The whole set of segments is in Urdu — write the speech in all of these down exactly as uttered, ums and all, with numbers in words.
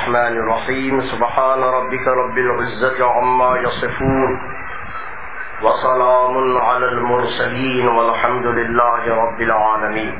الرحمن الرحيم سبحان ربك رب العزة عما يصفون وسلام على المرسلين والحمد لله رب العالمين.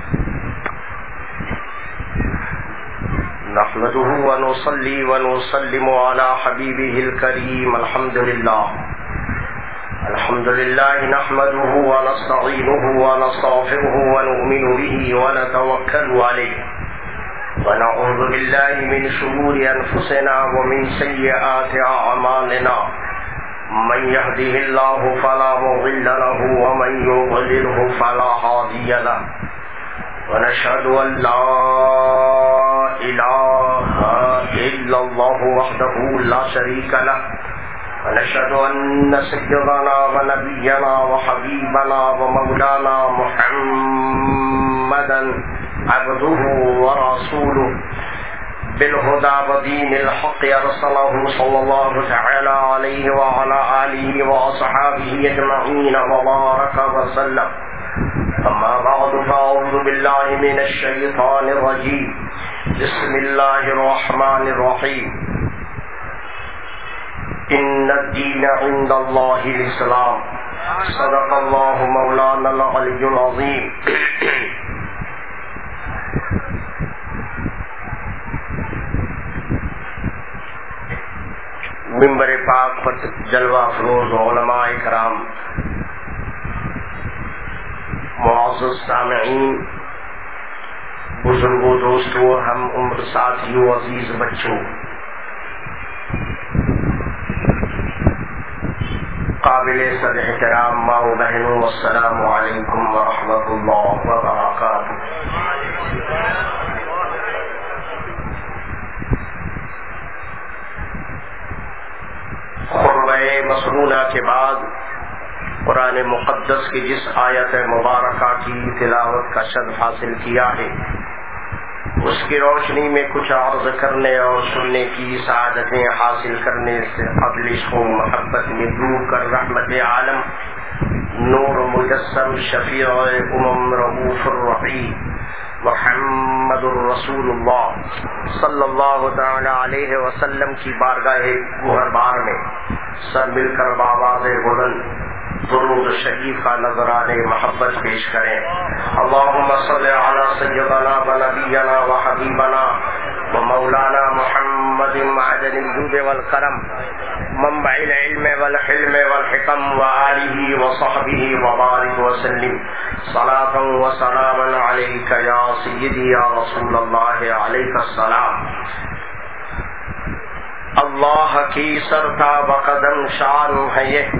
نحمده ونصلي ونسلم على حبيبه الكريم. الحمد لله الحمد لله نحمده ونستعينه ونستغفره ونؤمن به ونتوكل عليه ونعوذ بالله من شرور أنفسنا ومن سيئات أعمالنا. من يهده الله فلا مضل له ومن يضلله فلا هادي له. ونشهد أن لا إله إلا الله وحده لا شريك له. ونشهد أن سيدنا ونبينا وحبيبنا ومولانا محمدا عبده ورسوله بالهدى ودين الحق أرسله صلى الله تعالى عليه وعلى آله وأصحابه أجمعين وبارك وسلم. أما بعد فأعوذ بالله من الشيطان الرجيم. بسم الله الرحمن الرحيم. إن الدين عند الله الإسلام. صدق الله مولانا العلي العظيم. ممبر پاک پر جلوہ افروز علماء کرام، معزز سامعین، بزرگوں، دوستوں، ہم عمر ساتھیوں، عزیز بچوں، قابل صد احترام ماں و بہنوں، السلام علیکم ورحمۃ اللہ وبرکاتہ. خطبہ مسنونہ کے بعد قرآن مقدس کی جس آیت مبارکہ کی تلاوت کا شرف حاصل کیا ہے، اس کی روشنی میں کچھ عرض کرنے اور سننے کی سعادتیں حاصل کرنے سے قبل عشق و محبت میں ڈوب کر رحمت عالم، نور مجسم، شفیع امم، رؤوف الرحیم محمد الرسول اللہ صلی اللہ تعالی علیہ وسلم کی بارگاہ گہربار میں سب مل کر بآواز بلند درود شریف کا نذرانے محبت پیش کریں. اللہم صل علی سیدنا و نبینا و حبیبنا و مولانا محمد معدن الجود والکرم، منبع العلم والحلم والحکم، و آلہ و صحبہ وبارک وسلم. صلاۃ و سلام علیک یا سیدی یا رسول اللہ، علیک السلام. اللہ کی سرتاب قدم شان ہے یہ،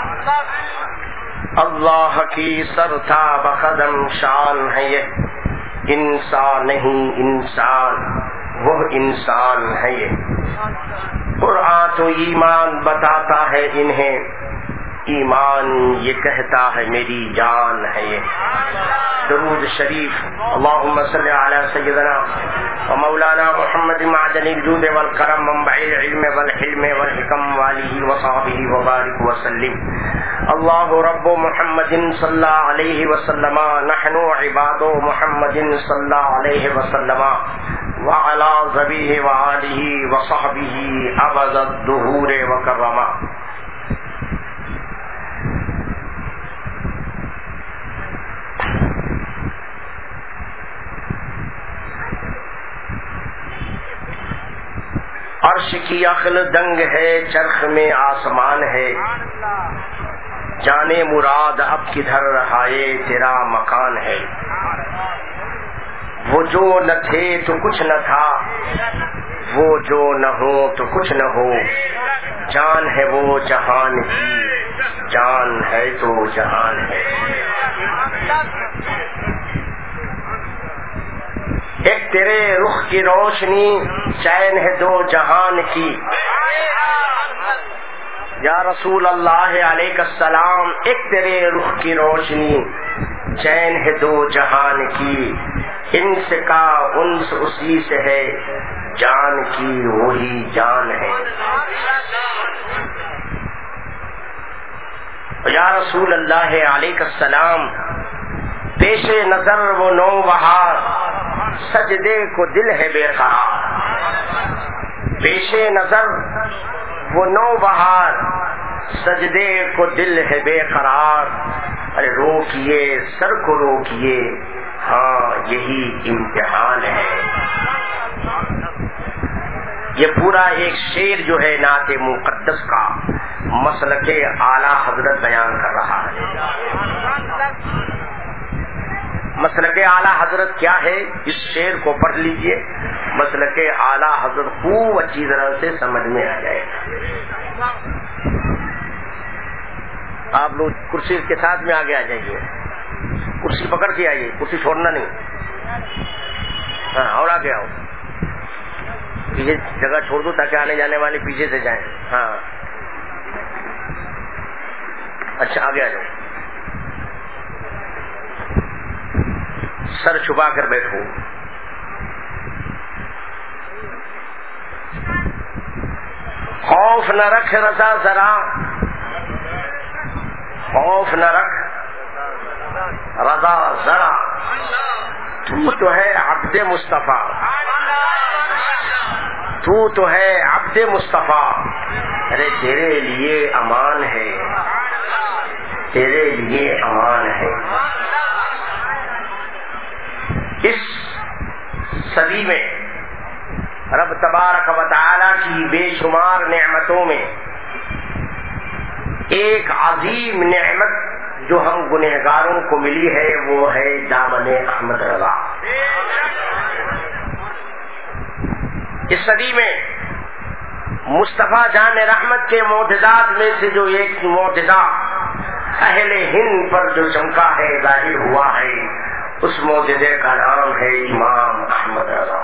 اللہ کی سرتاب قدم شان ہے یہ، انسان نہیں انسان وہ انسان ہے یہ. قرآن تو ایمان بتاتا ہے انہیں، ایمان یہ کہتا ہے میری جان ہے یہ. درود شریف. اللہم صل علی سیدنا و مولانا محمد معدن الجود والکرم، منبع العلم والحلم والحکم، والہ وصحبہ وبارک وسلم. اللہ رب محمد صلی اللہ علیہ وسلم، نحن عباد محمد صلی اللہ علیہ وسلم، وعلی ذبیہ وآلہ وصحبہ ابد الدہور وکرما. عرش کی عقل دنگ ہے، چرخ میں آسمان ہے، جانے مراد اب کدھر رہائے تیرا مکان ہے. وہ جو نہ تھے تو کچھ نہ تھا، وہ جو نہ ہو تو کچھ نہ ہو، جان ہے وہ جہان کی، جان ہے تو جہان ہے. ایک تیرے رخ کی روشنی، چین ہے دو جہان کی. یا رسول اللہ علیہ السلام، ایک تیرے رخ کی روشنی، چین ہے دو جہان کی. انس کا انس اسی سے ہے، جان کی وہی جان ہے. یا رسول اللہ علیہ السلام، پیش نظر وہ نو بہار، سجدے کو دل ہے بے قرار. پیش نظر وہ نو بہار، سجدے کو دل ہے بے قرار، ارے روکیے سر کو روکیے، ہاں یہی امتحان ہے۔ یہ پورا ایک شعر جو ہے نعت مقدس کا مسلک اعلیٰ حضرت بیان کر رہا ہے۔ مسلک اعلیٰ حضرت کیا ہے؟ اس شعر کو پڑھ لیجئے، مسلک اعلیٰ حضرت خوب اچھی طرح سے سمجھ میں آ جائے گا۔ آپ لوگ کرسی کے ساتھ میں آگے آ جائیے، کرسی پکڑ کے آئیے، کرسی چھوڑنا نہیں، ہاں اور آگے آؤ، یہ جگہ چھوڑ دو تاکہ آنے جانے والے پیچھے سے جائیں۔ ہاں اچھا آگے آ جاؤ، سر چھپا کر بیٹھو۔ خوف نہ رکھ رضا ذرا، خوف نہ رکھ رضا ذرا، تو تو ہے عبد مصطفیٰ، تو تو ہے عبد مصطفیٰ، ارے تیرے لیے امان ہے، تیرے لیے امان ہے۔ اس صدی میں رب تبارک و تعالی کی بے شمار نعمتوں میں ایک عظیم نعمت جو ہم گنہگاروں کو ملی ہے وہ ہے دامن احمد رضا۔ اس صدی میں مصطفیٰ جان رحمت کے معجزات میں سے جو ایک معجزہ اہل ہند پر جو چمکا ہے، ظاہر ہوا ہے، اس معجزے کا نام ہے امام احمد رضا۔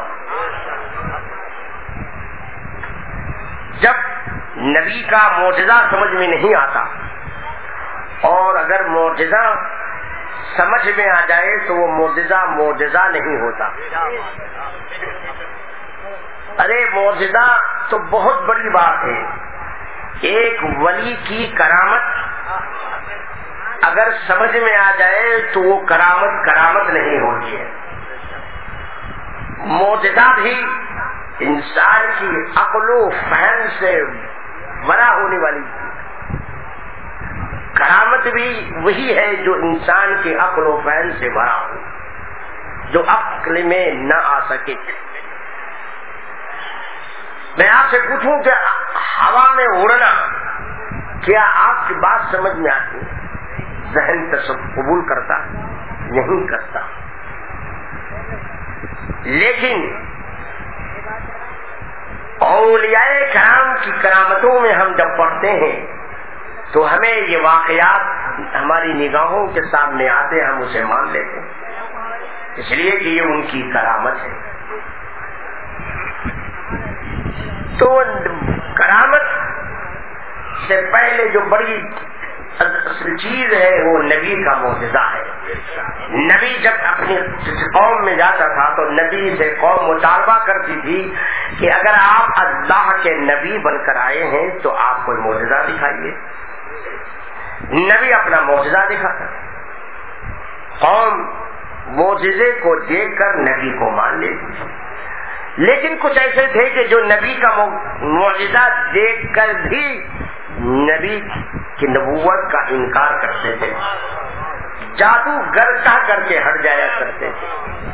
جب نبی کا معجزہ سمجھ میں نہیں آتا، اور اگر معجزہ سمجھ میں آ جائے تو وہ معجزہ معجزہ نہیں ہوتا۔ ارے معجزہ تو بہت بڑی بات ہے، ایک ولی کی کرامت اگر سمجھ میں آ جائے تو وہ کرامت کرامت نہیں ہوتی ہے۔ معجزہ بھی انسان کی عقل و فہم سے بڑا ہونے والی چیز، کرامت بھی وہی ہے جو انسان کی عقل و فہم سے بڑا ہو، جو عقل میں نہ آ سکے۔ میں آپ سے پوچھوں کہ ہوا میں اڑنا، کیا آپ کی بات سمجھ میں آتی ہے؟ ذہن تصور قبول کرتا نہیں کرتا، لیکن اولیاء کرام کی کرامتوں میں ہم جب پڑھتے ہیں تو ہمیں یہ واقعات ہماری نگاہوں کے سامنے آتے، ہم اسے مان لیتے ہیں، اس لیے کہ یہ ان کی کرامت ہے۔ تو کرامت سے پہلے جو بڑی اصل چیز ہے وہ نبی کا معجزہ ہے۔ نبی جب اپنی قوم میں جاتا تھا تو نبی سے قوم مطالبہ کرتی تھی کہ اگر آپ اللہ کے نبی بن کر آئے ہیں تو آپ کوئی معجزہ دکھائیے۔ نبی اپنا معجزہ دکھاتا، قوم معجزے کو دیکھ کر نبی کو مان لیتی، لیکن کچھ ایسے تھے کہ جو نبی کا معجزہ دیکھ کر بھی نبی کی نبوت کا انکار کرتے تھے، جادوگر کہہ کر کے ہٹ جایا کرتے تھے۔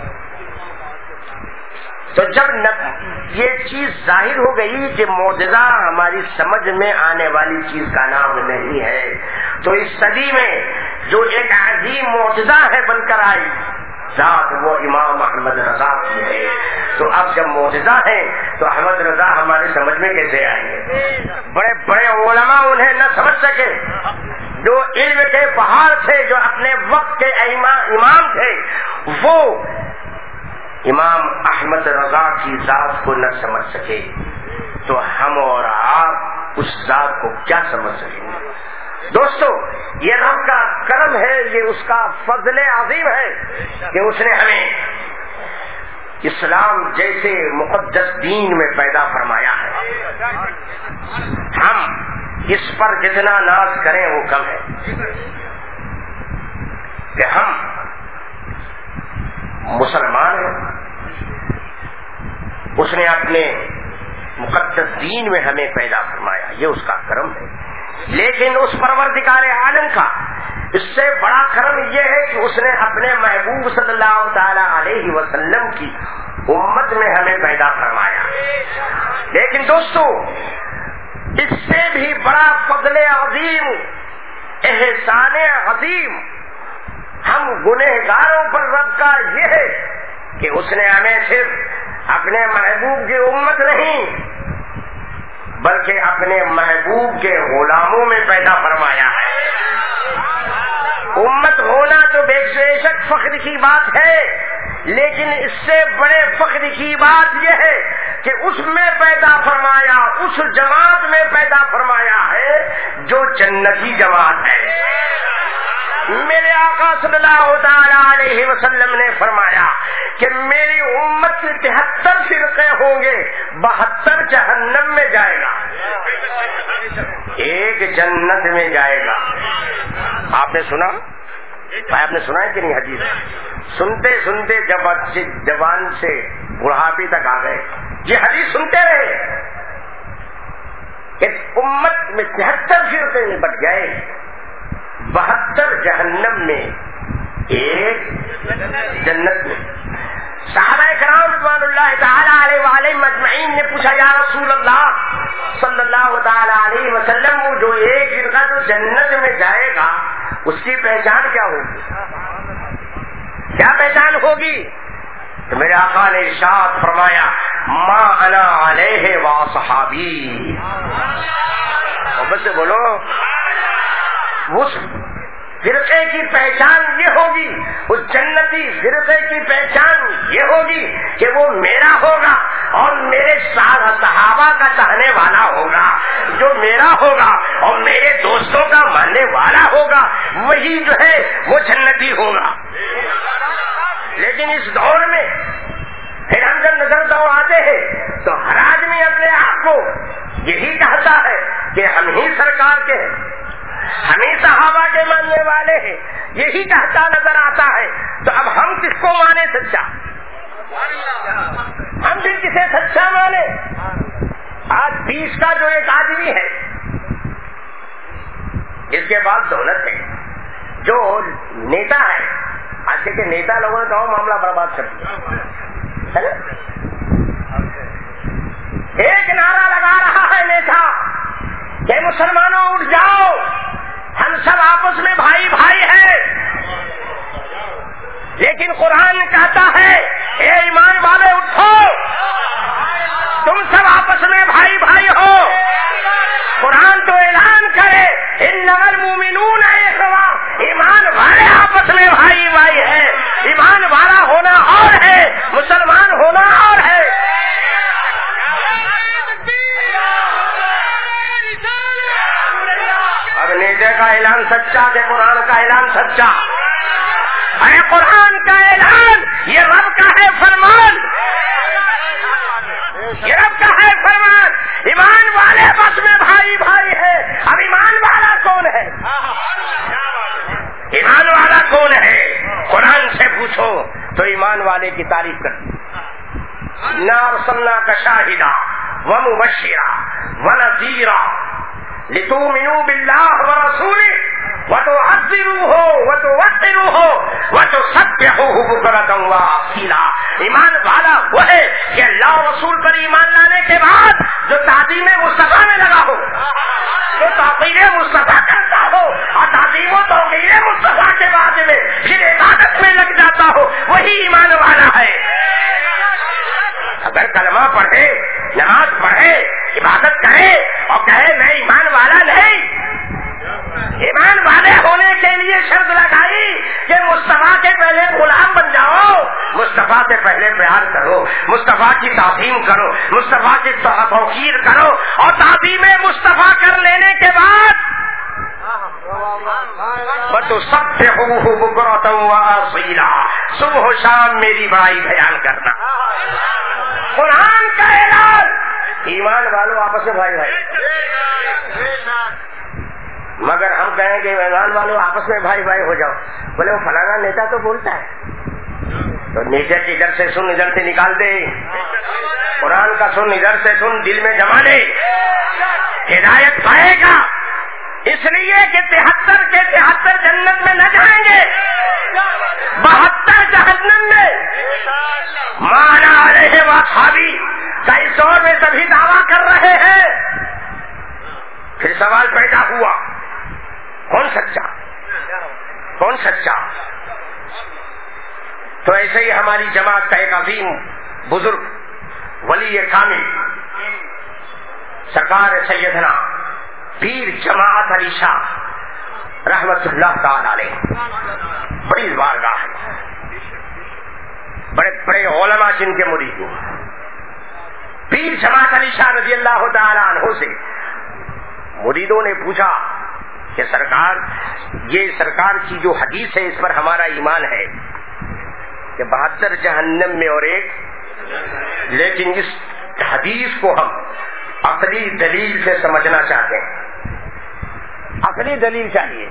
تو جب یہ چیز ظاہر ہو گئی کہ معجزہ ہماری سمجھ میں آنے والی چیز کا نام نہیں ہے، تو اس صدی میں جو ایک عظیم معجزہ ہے بن کر آئی ذات، وہ امام احمد رضا کی ہے۔ تو اب جب معجزہ ہے تو احمد رضا ہماری سمجھ میں کیسے آئیں گے؟ بڑے بڑے علماء انہیں نہ سمجھ سکے، جو علم کے پہاڑ تھے، جو اپنے وقت کے امام تھے، وہ امام احمد رضا کی ذات کو نہ سمجھ سکے، تو ہم اور آپ اس ذات کو کیا سمجھ سکیں گے؟ دوستو، یہ رب کا کرم ہے، یہ اس کا فضل عظیم ہے کہ اس نے ہمیں اسلام جیسے مقدس دین میں پیدا فرمایا ہے۔ ہم اس پر جتنا ناز کریں وہ کم ہے کہ ہم مسلمان ہیں۔ اس نے اپنے مقدس دین میں ہمیں پیدا فرمایا، یہ اس کا کرم ہے۔ لیکن اس پروردگار عالم کا اس سے بڑا کرم یہ ہے کہ اس نے اپنے محبوب صلی اللہ تعالی علیہ وسلم کی امت میں ہمیں پیدا فرمایا۔ لیکن دوستو، اس سے بھی بڑا فضل عظیم، احسان عظیم ہم گنہگاروں پر رب کا یہ ہے کہ اس نے ہمیں صرف اپنے محبوب کی امت نہیں بلکہ اپنے محبوب کے غلاموں میں پیدا فرمایا ہے۔ امت ہونا تو بے شک فخر کی بات ہے، لیکن اس سے بڑے فخر کی بات یہ ہے کہ اس میں پیدا فرمایا، اس جماعت میں پیدا فرمایا ہے جو جنتی جماعت ہے۔ میرے آقا صلی اللہ تعالی علیہ وسلم نے فرمایا کہ میری امت میں تہتر فرقے ہوں گے، بہتر جہنم میں جائے گا، ایک جنت میں جائے گا۔ آپ نے سنا؟ آپ نے سنا ہے کہ نہیں حدیث؟ سنتے سنتے جب جوان سے بڑھاپے تک آ گئے یہ حدیث سنتے رہے کہ امت میں تہتر فرقے میں بٹ گئے، بہتر جہنم میں، ایک جنت میں۔ صحابہ کرام رضوان اللہ تعالی علیہ وآلہ مجمعین نے پوچھا، یا رسول اللہ صلی اللہ تعالی علیہ وسلم، وہ جو ایک فرقہ جو جنت میں جائے گا اس کی پہچان کیا ہوگی؟ کیا پہچان ہوگی؟ تو میرے آقا نے ارشاد فرمایا، ما انا علیہ واصحابی۔ محبت سے بولو، اس فرقے کی پہچان یہ ہوگی، اس جنتی فرقے کی پہچان یہ ہوگی کہ وہ میرا ہوگا اور میرے ساتھ صحابہ کا چاہنے والا ہوگا، جو میرا ہوگا اور میرے دوستوں کا ماننے والا ہوگا، وہی جو ہے وہ جنتی ہوگا۔ لیکن اس دور میں پھر ہم جب نظر دوڑاتے ہیں تو ہر آدمی اپنے آپ کو یہی کہتا ہے کہ ہم ہی سرکار کے ہیں، ہم ہی صحابہ کے ماننے والے ہیں، یہی کہتا نظر آتا ہے۔ تو اب ہم کس کو مانے سچا؟ ہم بھی کسے سچا مانے؟ آج بیس کا جو ایک آدمی ہے جس کے پاس دولت ہے، جو نیتا ہے، آج کے نیتا لوگوں نے کہا معاملہ برباد کر دیا، ایک نعرہ لگا رہا ہے نیتا کہ مسلمانوں اٹھ جاؤ، ہم سب آپس میں بھائی بھائی ہیں، لیکن قرآن کہتا ہے اے ایمان والے اٹھو، تم سب آپس میں بھائی بھائی ہو۔ قرآن تو اعلان کرے انما المؤمنون اخوہ، ایمان والے آپس میں بھائی بھائی ہیں۔ ایمان والا ہونا اور ہے، مسلمان ہونا اور ہے۔ اب نیچے کا اعلان سچا کہ قرآن کا اعلان سچا؟ اے قرآن کا اعلان یہ رب کا ہے فرمان، یہ رب کا ہے فرمان، ایمان والے بس میں بھائی بھائی ہے۔ اب ایمان والا کون ہے؟ ایمان والا کون ہے؟ قرآن سے پوچھو تو ایمان والے کی تعریف کر، انا ارسلناک شاہدا ومبشرا ونذیرا لتؤمنوا باللہ ورسولہ وتعزروہ وتوقروہ وتسبحوہ بکرۃ واصیلا۔ ایمان والا وہ ہے کہ اللہ و رسول پر ایمان لانے کے بعد جو تعظیم مصطفیٰ میں لگا ہو، جو توقیر مصطفیٰ کرتا ہو اور تعظیم و توقیر مصطفیٰ کے بعد میں پھر عبادت میں لگ جاتا ہو، وہی ایمان والا ہے۔ اگر کلمہ پڑھے، نماز پڑھے، عبادت کرے اور کہے میں ایمان والا نہیں، ایمان والے ہونے کے لیے شرط لگائی کہ مصطفیٰ کے پہلے غلام بن جاؤ، مصطفیٰ سے پہلے پیار کرو، مصطفیٰ کی تعظیم کرو، مصطفیٰ کی توقیر کرو، اور تعظیم مصطفیٰ کر لینے کے بعد وَتُسَبِّحُوهُ بُكْرَةً وَأَصِيلًا، صبح و شام میری بڑائی بیان کرنا۔ قرآن کا اعلان، ایمان والوں آپس میں بھائی بھائی۔ مگر ہم کہیں کہ ایمان والوں آپس میں بھائی بھائی ہو جاؤ، بولے وہ فلانا نیتا تو بولتا ہے، تو نیچے کی ادھر سے سن ادھر سے نکال دے، قرآن کا سن ادھر سے سن دل میں جما لے، ہدایت پائے گا۔ اس لیے کہ تہتر کے تہتر جنت میں نہ جائیں گے، بہتر جہنم میں۔ مانا علیہ واصحابی کا اس دور میں سبھی دعویٰ کر رہے ہیں۔ پھر سوال پیدا ہوا، کون سچا کون سچا؟ تو ایسے ہی ہماری جماعت کا ایک عظیم بزرگ ولی کامل سرکار سیدنا پیر جماعت علی شاہ رحمت اللہ تعالی علیہ، بڑی بارگاہ ہے، بڑے بڑے علماء جن کے مرید ہیں، پیر جماعت علی شاہ رضی اللہ تعالی عنہ سے مریدوں نے پوچھا کہ سرکار، یہ سرکار کی جو حدیث ہے اس پر ہمارا ایمان ہے کہ بہتر جہنم میں اور ایک، لیکن اس حدیث کو ہم عقلی دلیل سے سمجھنا چاہتے ہیں، عقلی دلیل چاہیے۔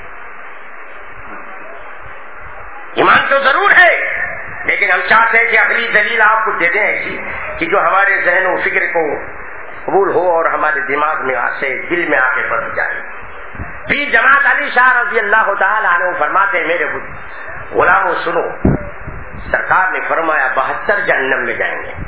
ایمان تو ضرور ہے لیکن ہم چاہتے ہیں کہ عقلی دلیل آپ کو دے دیں ایسی کہ جو ہمارے ذہن و فکر کو قبول ہو اور ہمارے دماغ میں آسے دل میں آ کے بس جائے۔ پیر جماعت علی شاہ رضی اللہ تعالی عنہ فرماتے ہیں، میرے غلاموں سنو، سرکار نے فرمایا بہتر جہنم میں جائیں گے۔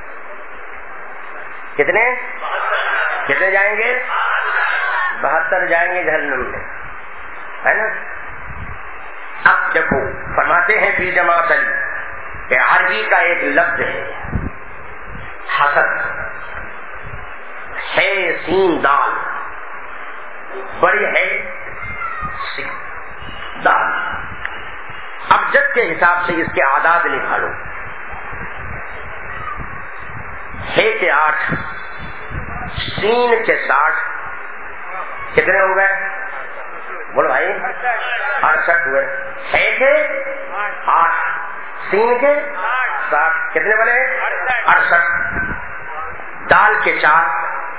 کتنے کتنے جائیں گے؟ بہتر جائیں گے جہنم میں، ہے نا۔ اب دیکھو فرماتے ہیں پیر جماعت علی کہ عربی کا ایک لفظ ہے حسد، ہے سین دال، بڑی ہے دال۔ اب جد کے حساب سے اس کے اعداد نکالو، ہے کے آٹھ، سین کے ساٹھ، کتنے ہو گئے؟ بولو بھائی، اڑسٹھ ہوئے۔ ہے کے آٹھ، سین کے ساٹھ، کتنے بنے؟ اڑسٹھ۔ دال کے چار،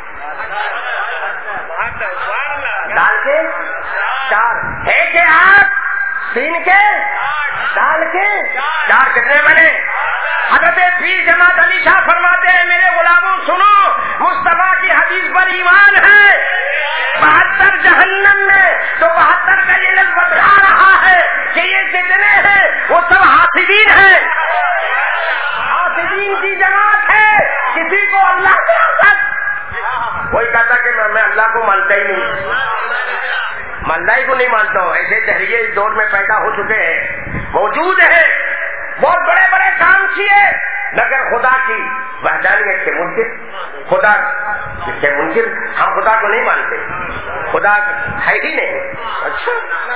دال کے چار، ہے کے آٹھ، سین کے دال کے چار، کتنے بنے؟ حضرت پیر جماعت علی شاہ فرماتے ہیں، میرے غلاموں سنو، مصطفیٰ کی حدیث پر ایمان ہے، بہتر جہنم میں، تو بہتر کا یہ لفظ بتا رہا ہے کہ یہ جتنے ہیں وہ سب حاسدین ہیں، حاسدین کی جماعت ہے۔ کسی کو اللہ کے حسد، کوئی کہتا کہ میں اللہ کو مانتا ہی نہیں، میں اللہ کو نہیں مانتا ہوں، ایسے تحریے اس دور میں پیدا ہو چکے ہیں، موجود ہیں، بہت بڑے بڑے کام کیے مگر خدا کی وحدانیت کے منکر، خدا کے منکر، ہم خدا کو نہیں مانتے، خدا ہے ہی نہیں۔ اچھا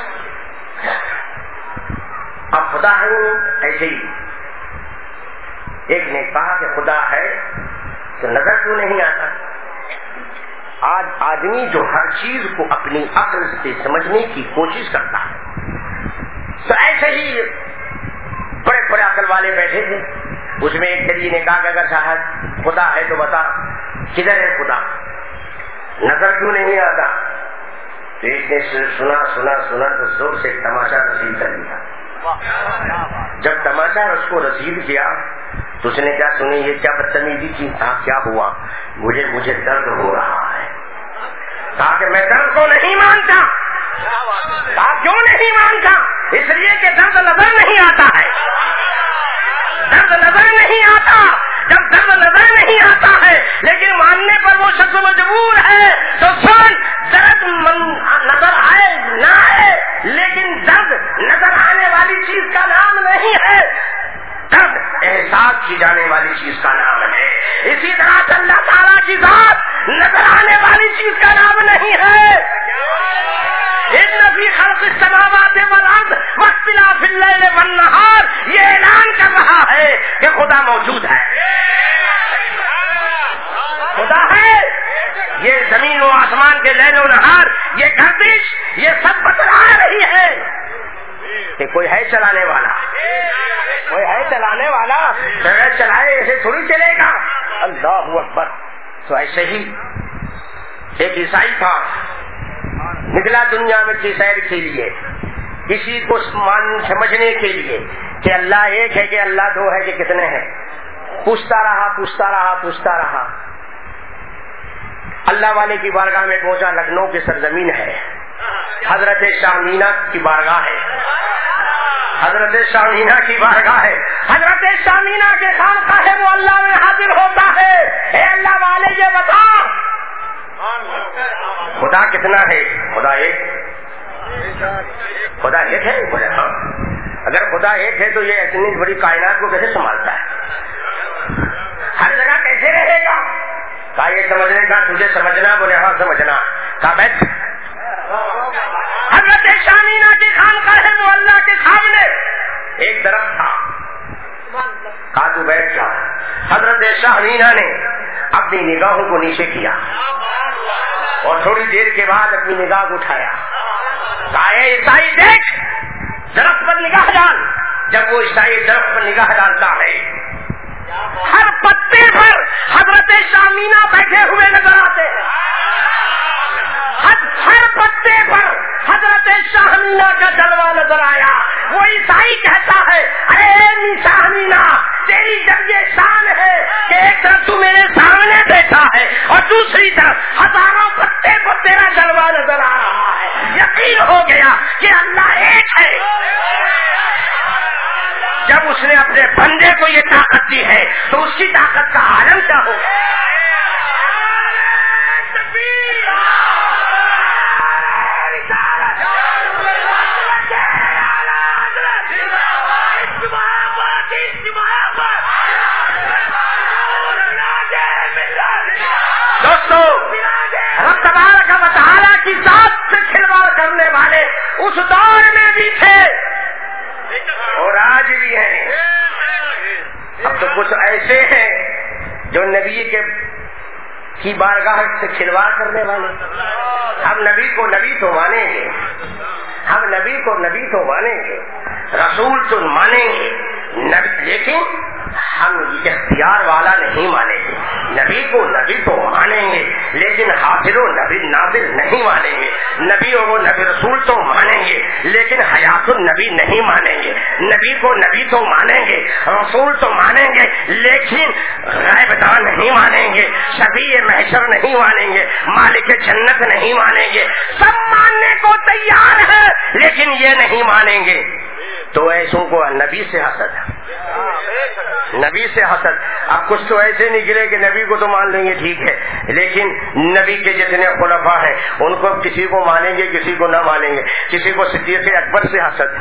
اب خدا ہے وہ ایسے ہی، ایک نے کہا کہ خدا ہے تو نظر کیوں نہیں آتا؟ آج آدمی جو ہر چیز کو اپنی عقل سے سمجھنے کی کوشش کرتا ہے، تو ایسے ہی بڑے بڑے عقل والے بیٹھے تھے، اس میں ایک دلی نے کہا کہ اگر صاحب خدا ہے تو بتا کدھر ہے خدا، نظر کیوں نہیں آتا؟ تو ایک نے سنا سنا سنا تو زور سے تماشا رسید کر دیا۔ جب تماشا اس کو رسید کیا تو اس نے کیا سنی، یہ کیا بدتمیزی کی، کہا کیا ہوا؟ مجھے مجھے درد ہو رہا ہے۔ کہا کہ میں درد کو نہیں مانتا۔ کہا کیوں نہیں مانتا؟ اس لیے کہ درد نظر نہیں آتا ہے، درد نظر نہیں آتا۔ جب درد نظر نہیں آتا ہے لیکن ماننے پر وہ شخص مجبور ہے، تو سن، درد نظر آئے نہ آئے لیکن درد نظر آنے والی چیز کا نام نہیں ہے، درد احساس کی جانے والی چیز کا نام ہے۔ اسی طرح سے اللہ تعالیٰ کی ذات نظر آنے والی چیز کا نام نہیں ہے۔ ان فی خلق السماوات والارض واختلاف اللیل والنہار، یہ اعلان کر رہا ہے کہ خدا موجود ہے، خدا ہے۔ یہ زمین و آسمان کے لیل و نہار، یہ گردش، یہ سب بتلا رہی ہے کہ کوئی ہے چلانے والا، کوئی ہے چلانے والا، بغیر چلائے ایسے تھوڑی چلے گا۔ اللہ اکبر۔ تو ایسے ہی ایک عیسائی تھا، نکلا دنیا میں کی سیر کے لیے، کسی کو سمجھنے کے لیے، کہ اللہ ایک ہے کہ اللہ دو ہے کہ کتنے ہیں. پوچھتا رہا پوچھتا رہا پوچھتا رہا اللہ والے کی بارگاہ میں پہنچا. لکھنؤ کی سرزمین ہے, حضرت شاہ مینا کی بارگاہ ہے, حضرت شاہ مینا کی بارگاہ ہے. حضرت شاہ مینا کے خانقاہ ہے وہ اللہ میں حاضر ہوتا ہے. اے اللہ والے یہ بتا خدا کتنا ہے؟ خدا ایک. خدا ایک ہے. بولے ہاں. اگر خدا ایک ہے تو یہ اتنی بڑی کائنات کو کیسے سنبھالتا ہے؟ ہر جگہ کیسے رہے گا؟ کہا یہ سمجھنے کا تجھے سمجھنا. بولے ہاں سمجھنا. کہا بیٹھ. حضرت شاہ مینا کی خانقاہ ہے وہ اللہ کے سامنے ایک درخت تھا. کہا تو بیٹھ جا. حضرت شاہ مینا نے اپنی نگاہوں کو نیچے کیا اور تھوڑی دیر کے بعد اپنی نگاہ کو اٹھایا. کہا اے عیسائی دیکھ, درخت پر نگاہ ڈال. جب وہ عیسائی درخت پر نگاہ ڈالتا ہے ہر پتے پر حضرت شاہ مینا بیٹھے ہوئے نظر آتے ہیں. ہر پتے پر حضرت شاہ مینا کا جلوہ نظر آیا. وہ عیسائی کہتا ہے ارے شاہ مینا تیری جب یہ شان ہے کہ ایک طرف تو میرے سامنے بیٹھا ہے اور دوسری طرف ہزاروں پتے پر تیرا جلوہ نظر آ رہا ہے, یقین ہو گیا کہ اللہ ایک ہے. جب اس نے اپنے بندے کو یہ طاقت دی ہے تو اس کی طاقت کا عالم کیا ہوگا؟ دوستو, رب تبارک و تعالیٰ کی ذات سے کھلواڑ کرنے والے اس دور میں بھی تھے اور آج بھی ہیں. اب تو کچھ ایسے ہیں جو نبی کے کی بارگاہ سے کھلواڑ کرنے والے. ہم نبی کو نبی تو مانیں گے, ہم نبی کو نبی تو مانیں گے, رسول تو مانیں گے, لیکن ہم اختیار والا نہیں مانیں گے. نبی کو نبی تو مانیں گے لیکن حافظ و نبی ناظر نہیں مانیں گے. نبی و نبی رسول تو مانیں گے لیکن حیات النبی نہیں مانیں گے. نبی کو نبی تو مانیں گے, رسول تو مانیں گے لیکن غیب دان نہیں مانیں گے, شفیع محشر نہیں مانیں گے, مالک جنت نہیں مانیں گے. سب ماننے کو تیار ہے لیکن یہ نہیں مانیں گے. تو ایسوں کو نبی سے حسد, نبی سے حسد. اب کچھ تو ایسے نکلے کہ نبی کو تو مان لیں گے ٹھیک ہے, لیکن نبی کے جتنے خلفاء ہیں ان کو کسی کو مانیں گے کسی کو نہ مانیں گے. کسی کو صدیق اکبر سے حسد,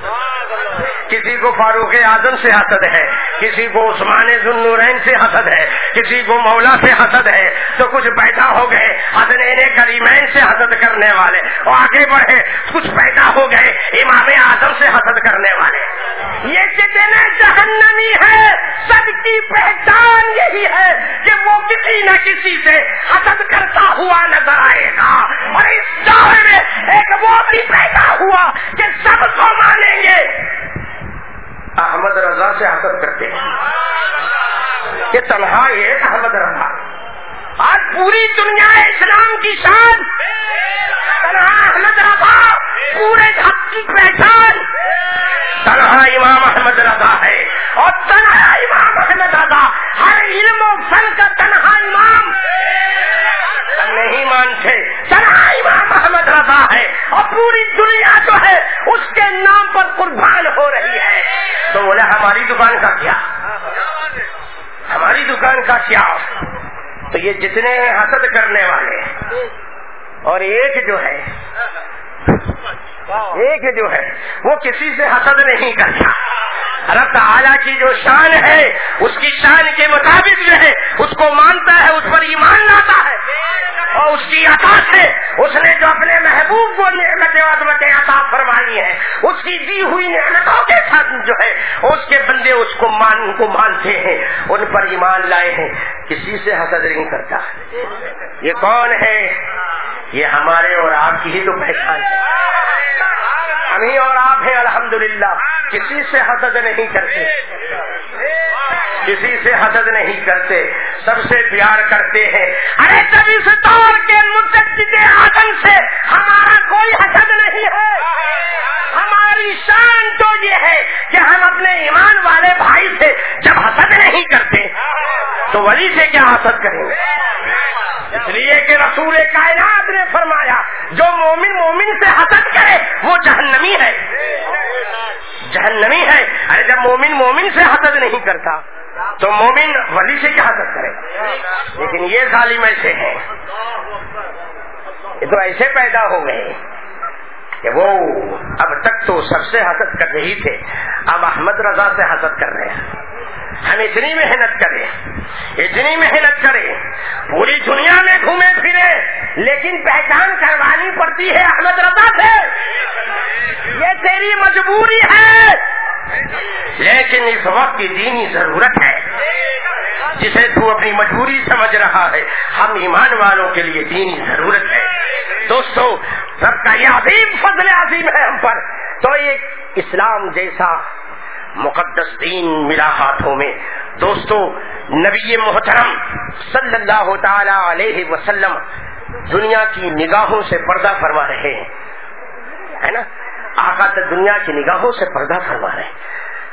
کسی کو فاروق اعظم سے حسد ہے, کسی کو عثمان ذو النورین سے حسد ہے, کسی کو مولا سے حسد ہے. تو کچھ پیدا ہو گئے حسنین کریمین سے حسد کرنے والے, اور آگے بڑھے کچھ پیدا ہو گئے امام اعظم سے حسد کرنے والے. یہ جتنے جہنمی ہے سب کی پہچان یہی ہے کہ وہ کسی نہ کسی سے حسد کرتا ہوا نظر آئے گا. اور اس دور میں ایک وہ بھی پیدا ہوا کہ سب کو مانیں گے. احمد رضا سے حسد کرتے ہیں کہ تنہا ایک احمد رضا. آج پوری دنیا اسلام کی شان تنہا احمد رضا, پورے حق کی پہچان تنہا امام احمد رضا ہے. اور تنہا امام احمد رضا ہر علم و فن کا تنہا امام نہیں مانتے, تنہا امام احمد رضا ہے. اور پوری دنیا جو ہے اس کے نام پر قربان ہو رہی ہے. تو بولے ہماری دکان کا کیا, ہماری دکان کا کیا؟ تو یہ جتنے حسد کرنے والے, اور ایک جو ہے ایک جو ہے وہ کسی سے حسد نہیں کرتا. رب تعالیٰ کی جو شان ہے اس کی شان کے مطابق جو ہے اس کو مانتا ہے, اس پر ایمان لاتا ہے. اور اس کی عطا سے اس نے جو اپنے محبوب کو نعمت عظمت عطا فرمائی ہے اس کی دی ہوئی نعمتوں کے ساتھ جو ہے اس کے بندے اس کو مان کو مانتے ہیں, ان پر ایمان لائے ہیں, کسی سے حسد نہیں کرتا. یہ کون ہے؟ یہ ہمارے اور آپ کی ہی تو پہچان ہے. ہم ہی اور آپ ہیں الحمدللہ, کسی سے حسد نہیں کرتے, کسی سے حسد نہیں کرتے, سب سے پیار کرتے ہیں. ارے جب اس دور کے مجدد اعظم سے ہمارا کوئی حسد نہیں ہے. ہماری شان تو یہ ہے کہ ہم اپنے ایمان والے بھائی سے جب حسد نہیں کرتے تو ولی سے کیا حسد کریں گے؟ اس لیے کہ رسول کائنات نے فرمایا جو مومن مومن سے حسد کرے وہ جہنمی ہے، جہنمی ہے۔ ارے جب مومن مومن سے حسد نہیں کرتا تو مومن ولی سے کیا حسد کرے؟ لیکن یہ ظالم ایسے ہیں، یہ تو ایسے پیدا ہو گئے کہ وہ اب تک تو سب سے حسد کر رہی تھے، اب احمد رضا سے حسد کر رہے ہیں۔ ہم اتنی محنت کریں، اتنی محنت کریں، پوری دنیا میں گھومے پھرے، لیکن پہچان کروانی پڑتی ہے احمد رضا سے۔ یہ تیری مجبوری ہے، لیکن اس وقت کی دینی ضرورت ہے جسے تو اپنی مجبوری سمجھ رہا ہے، ہم ایمان والوں کے لیے دینی ضرورت ہے۔ دوستو سب کا یہ عظیم فضل عظیم ہے ہم پر، تو یہ اسلام جیسا مقدس دین ملا ہاتھوں میں۔ دوستو نبی محترم صلی اللہ تعالی علیہ وسلم دنیا کی نگاہوں سے پردہ فرما رہے ہیں، ہے نا؟ آقا تو دنیا کی نگاہوں سے پردہ فرما رہے ہیں۔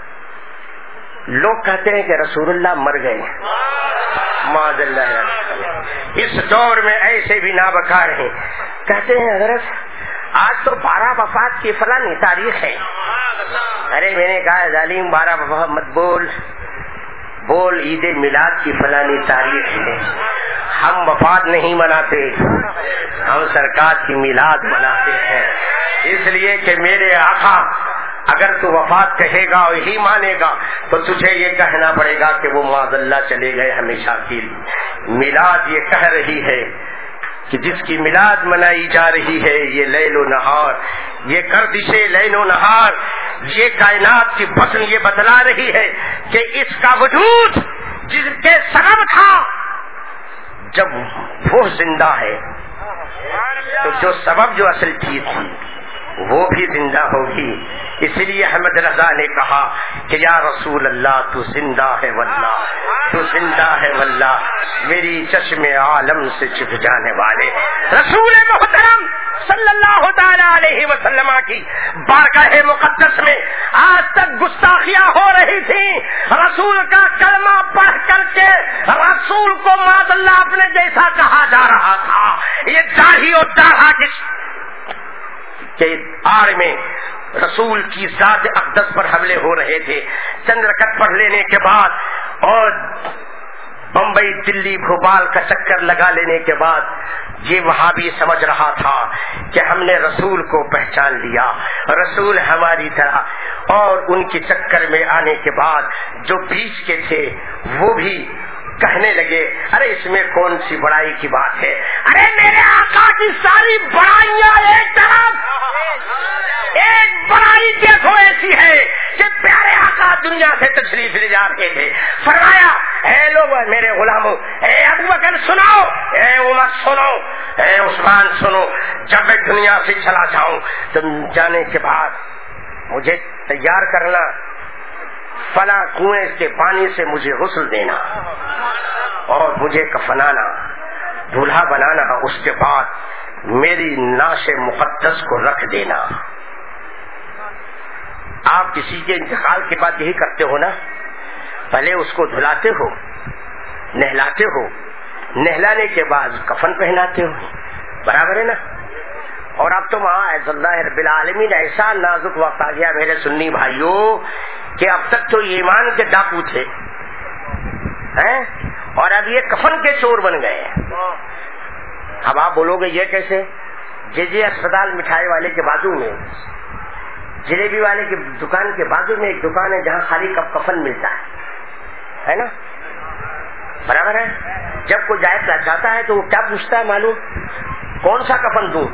لوگ کہتے ہیں کہ رسول اللہ مر گئے، معاذ اللہ، اس دور میں ایسے بھی نابکار ہیں، کہتے ہیں حضرت آج تو بارہ وفات کی فلانی تاریخ ہے۔ ارے میں نے کہا ظالم بارہ وفات مت بول، بول عید میلاد کی فلانی تاریخ ہے۔ ہم وفات نہیں مناتے، ہم سرکار کی میلاد مناتے ہیں، اس لیے کہ میرے آقا اگر تو وفات کہے گا اور یہی مانے گا تو تجھے یہ کہنا پڑے گا کہ وہ معاذ اللہ چلے گئے ہمیشہ کے لیے۔ میلاد یہ کہہ رہی ہے کہ جس کی میلاد منائی جا رہی ہے یہ لیل و نہار، یہ گردشے لیل و نہار، یہ کائنات کی بطن یہ بتلا رہی ہے کہ اس کا وجود جس کے سبب تھا جب وہ زندہ ہے تو جو سبب جو اصل چیز تھی وہ بھی زندہ ہوگی۔ اس لیے احمد رضا نے کہا کہ یا رسول اللہ تو زندہ ہے واللہ، تو زندہ ہے واللہ، میری چشم عالم سے چھپ جانے والے رسول محترم صلی اللہ تعالی علیہ وسلم کی بارگاہ مقدس میں آج تک گستاخیاں ہو رہی تھی، رسول کا کلمہ پڑھ کر کے رسول کو معاذ اللہ اپنے جیسا کہا جا رہا تھا۔ یہ داڑھی اور داڑھا کس کے آڑ میں رسول کی ذات اقدس پر حملے ہو رہے تھے۔ چند رکعت پڑھ لینے کے بعد اور بمبئی دلی بھوپال کا چکر لگا لینے کے بعد یہ وہابی سمجھ رہا تھا کہ ہم نے رسول کو پہچان لیا، رسول ہماری طرح، اور ان کے چکر میں آنے کے بعد جو بیچ کے تھے وہ بھی کہنے لگے ارے اس میں کون سی بڑائی کی بات ہے، ارے میرے آقا کی ساری بڑائیاں ایک طرف، ایک بڑائی دیکھو ایسی ہے کہ پیارے آقا دنیا سے تشریف لے جا رہے تھے، فرمایا اے لوگ میرے غلاموں، اے ابو بکر سنو، اے عمر سنو، اے عثمان سنو، جب میں دنیا سے چلا جاؤں تو جانے کے بعد مجھے تیار کرنا، فلاں کنویں کے پانی سے مجھے غسل دینا اور مجھے کفنانا، دولہا بنانا، اس کے بعد میری نعش مقدس کو رکھ دینا۔ آپ کسی کے انتقال کے بعد یہی کرتے ہو نا، پہلے اس کو دھلاتے ہو، نہلاتے ہو، نہلانے کے بعد کفن پہناتے ہو، برابر ہے نا؟ اور اب تو وہاں اللہ رب العالمین ایسا نازک وقت آ گیا میرے سنی بھائیوں کہ اب تک تو ایمان کے ڈاکو تھے اور اب یہ کفن کے چور بن گئے۔ اب آپ بولو گے یہ کیسے؟ جے جے اسپتال مٹھائی والے کے بازو میں، جلیبی والے کی دکان کے بازو میں ایک دکان ہے جہاں خالی کپ کفن ملتا ہے، ہے نا؟ برابر ہے؟ جب کوئی جائے جاتا ہے تو وہ کیا پوچھتا ہے معلوم؟ کون سا کفن دوں؟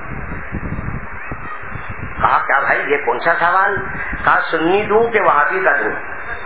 کہا کیا بھائی یہ کون سا سوال؟ کہا سنی دوں کہ وہابی کا دوں؟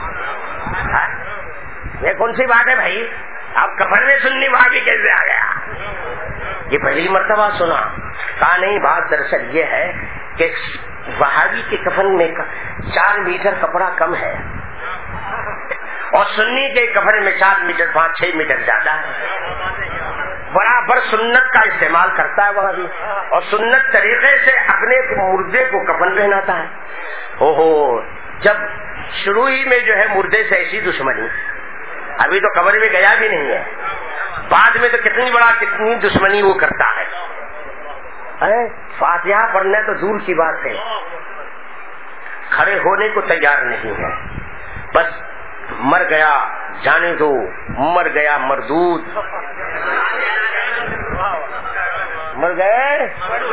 یہ کون سی بات ہے بھائی؟ اب کفن میں سنی وہابی کیسے آ گیا؟ یہ پہلی مرتبہ سنا۔ کہا نہیں، بات دراصل یہ ہے کہ وہابی کے کفن میں چار میٹر کپڑا کم ہے اور سنی کے کفن میں چار میٹر پانچ چھ میٹر زیادہ ہے، برابر سنت کا استعمال کرتا ہے وہاں بھی، اور سنت طریقے سے اپنے مردے کو کفن پہناتا ہے۔ اوہو، جب شروع ہی میں جو ہے مردے سے ایسی دشمنی، ابھی تو قبر میں گیا بھی نہیں ہے، بعد میں تو کتنی بڑا کتنی دشمنی وہ کرتا ہے۔ فاتحہ پڑھنا تو دور کی بات ہے، کھڑے ہونے کو تیار نہیں ہے، بس مر گیا جانے دو، مر گیا مردود، مر گئے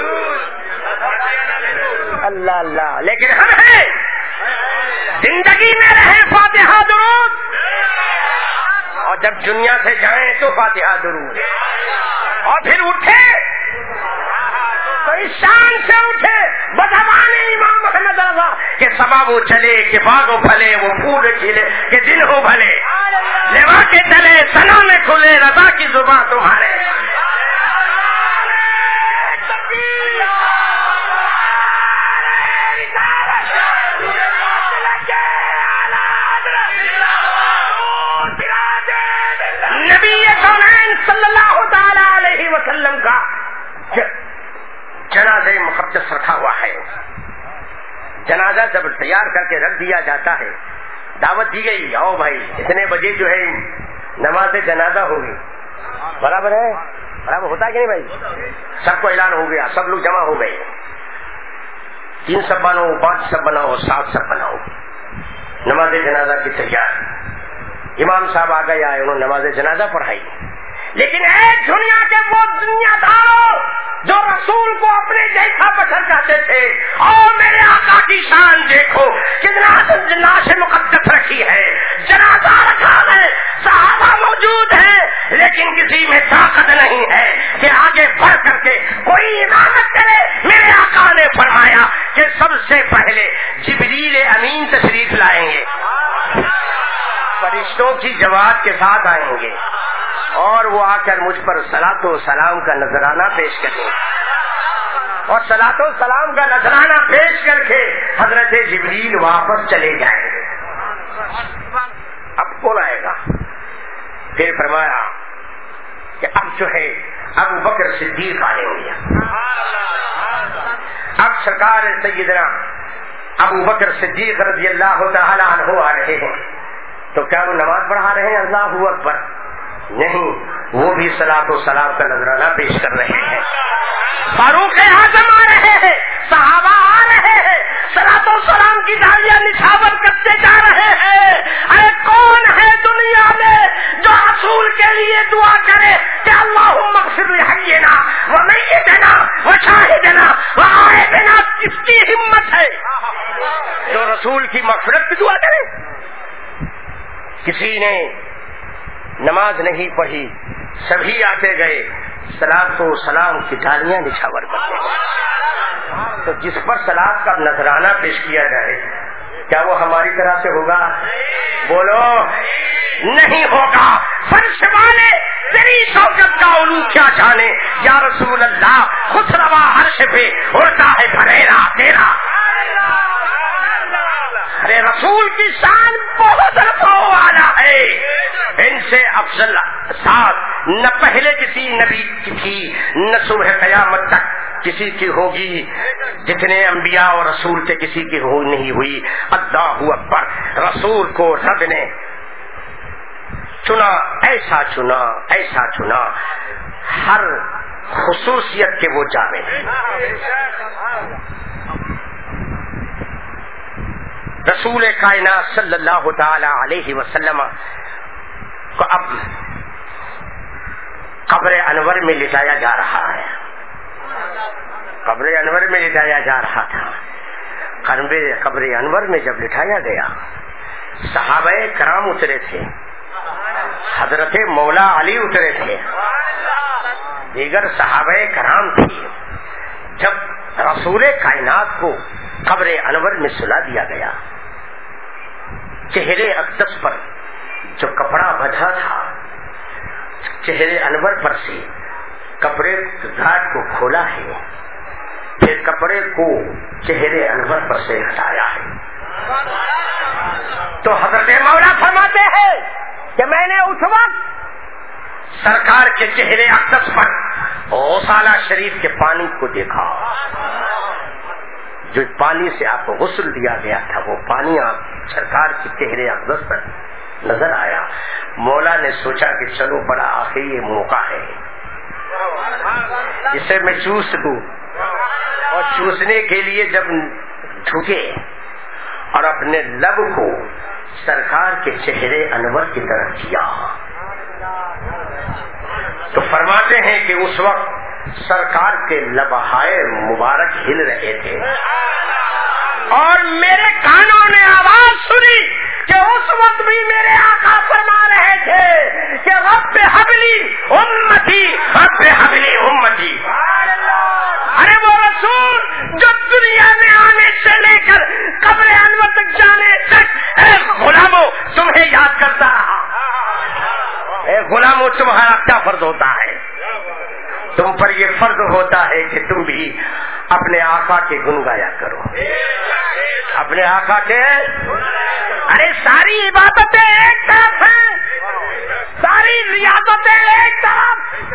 اللہ اللہ، لیکن ہم ہیں زندگی میں رہے فاتحہ درود، اور جب دنیا سے جائیں تو فاتحہ درود، اور پھر اٹھے تو اس شان سے اٹھے بدزبان امام محمد رضا کہ سبب وہ چلے کہ باغ و پھلے، وہ پھول کھلے کہ دن ہو بھلے، لیوا کے چلے سنا میں کھلے رضا کی زباں تمہارے۔ نبی کونین صلی اللہ تعالی علیہ وسلم کا جنازہ مقدس رکھا ہوا ہے، جنازہ جب تیار کر کے رکھ دیا جاتا ہے، دعوت دی گئی آؤ بھائی اتنے بجے جو ہے نماز جنازہ ہوگی، برابر ہے، برابر ہوتا ہے کہ نہیں بھائی؟ سب کو اعلان ہو گیا، سب لوگ جمع ہو گئے، تین سب بناؤ، پانچ سب بناؤ، سات سب بناؤ، نماز جنازہ کی تیار، امام صاحب آ گئے آئے، انہوں نے نماز جنازہ پڑھائی، لیکن ایک دنیا کے وہ دنیا داروں جو رسول کو اپنے جیسا بشر کہتے تھے، اور میرے آقا کی شان دیکھو کتنا ناش مقدس رکھی ہے، جنازہ رکھا ہے، صحابہ موجود ہیں، لیکن کسی میں طاقت نہیں ہے کہ آگے بڑھ کر کے کوئی امامت کرے۔ میرے آقا نے فرمایا کہ سب سے پہلے جبریل امین تشریف لائیں گے، فرشتوں کی جماعت کے ساتھ آئیں گے، اور وہ آ کر مجھ پر صلاۃ و سلام کا نذرانہ پیش کریں گے، اور صلاۃ و سلام کا نذرانہ پیش کر کے حضرت جبریل واپس چلے جائیں گے۔ اب کون آئے گا؟ پھر فرمایا کہ اب جو ہے ابو بکر صدیق آئیں گے، اب سرکار سیدنا ابو بکر صدیق رضی اللہ تعالی عنہ آ رہے ہیں، تو کیا وہ نماز پڑھا رہے ہیں؟ اللہ اکبر نہیں، وہ بھی صلاۃ و سلام کا نذرانہ پیش کر رہے ہیں، فاروق اعظم آ رہے ہیں، صحابہ آ رہے ہیں، صلاۃ و سلام کی ڈالیاں نچھاور کرتے جا رہے ہیں۔ ارے کون ہے دنیا میں جو رسول کے لیے دعا کرے کہ اللہم اغفر لحینا ومیتنا وشاہدنا وغائبنا؟ کس کی ہمت ہے جو رسول کی مغفرت کی دعا کرے؟ کسی نے نماز نہیں پڑھی، سبھی آتے گئے، صلاۃ و سلام کی ڈالیاں نچھاور کرتے گئے، تو جس پر صلاۃ کا نذرانہ پیش کیا جائے کیا وہ ہماری طرح سے ہوگا؟ بولو نہیں ہوگا۔ فرش والے تیری شوکت کا علو کیا جانے، یا رسول اللہ خسروا عرش پہ اڑتا ہے پھریرا تیرا۔ ارے رسول کی شان بہت رفع والا ہے، ان سے افضل ساتھ نہ پہلے کسی نبی کی تھی، نہ صبح قیامت تک کسی کی ہوگی، جتنے انبیاء اور رسول تھے کسی کی ہو نہیں ہوئی۔ اللہ اکبر، رسول کو رب نے چنا، ایسا چنا ایسا چنا، ہر خصوصیت کے وہ جامع۔ رسول کائنات صلی اللہ تعالی علیہ وسلم کو اب قبر انور میں لٹایا جا رہا ہے، قبر انور میں لٹایا جا رہا تھا۔ قبر انور میں جب لٹایا گیا، صحابہ کرام اترے تھے، حضرت مولا علی اترے تھے، دیگر صحابہ کرام تھے۔ جب رسول کائنات کو قبر انور میں سلا دیا گیا، چہرے اقدس پر جو کپڑا بندھا تھا، چہرے انور پر سے کپڑے گھاٹ کو کھولا ہے، پھر کپڑے کو چہرے انور پر سے ہٹایا ہے، تو حضرت مولا فرماتے ہیں کہ میں نے اس وقت سرکار کے چہرے اقدس پر غسالہ شریف کے پانی کو دیکھا، جو پانی سے آپ کو غسل دیا گیا تھا وہ پانی آپ سرکار کے چہرے اقدس پر نظر آیا. مولا نے سوچا کہ چلو بڑا آخری یہ موقع ہے جسے میں چوس دوں, اور چوسنے کے لیے جب جھکے اور اپنے لب کو سرکار کے چہرے انور کی طرف کیا تو فرماتے ہیں کہ اس وقت سرکار کے لبہائے مبارک ہل رہے تھے اور میرے کانوں نے آواز سنی کہ اس وقت بھی میرے آقا فرما رہے تھے کہ رب حبلی امتی رب حبلی امتی. ارے وہ رسول جو دنیا میں آنے سے لے کر قبر انور تک جانے تک اے غلاموں تمہیں یاد کرتا رہا. اے غلاموں تمہارا کیا فرض ہوتا ہے؟ تم پر یہ فرض ہوتا ہے کہ تم بھی اپنے آقا کے گن گایا کرو, اپنے آقا کے. ارے ساری عبادتیں ایک طرف ہیں, ساری ریاضتیں ایک طرف,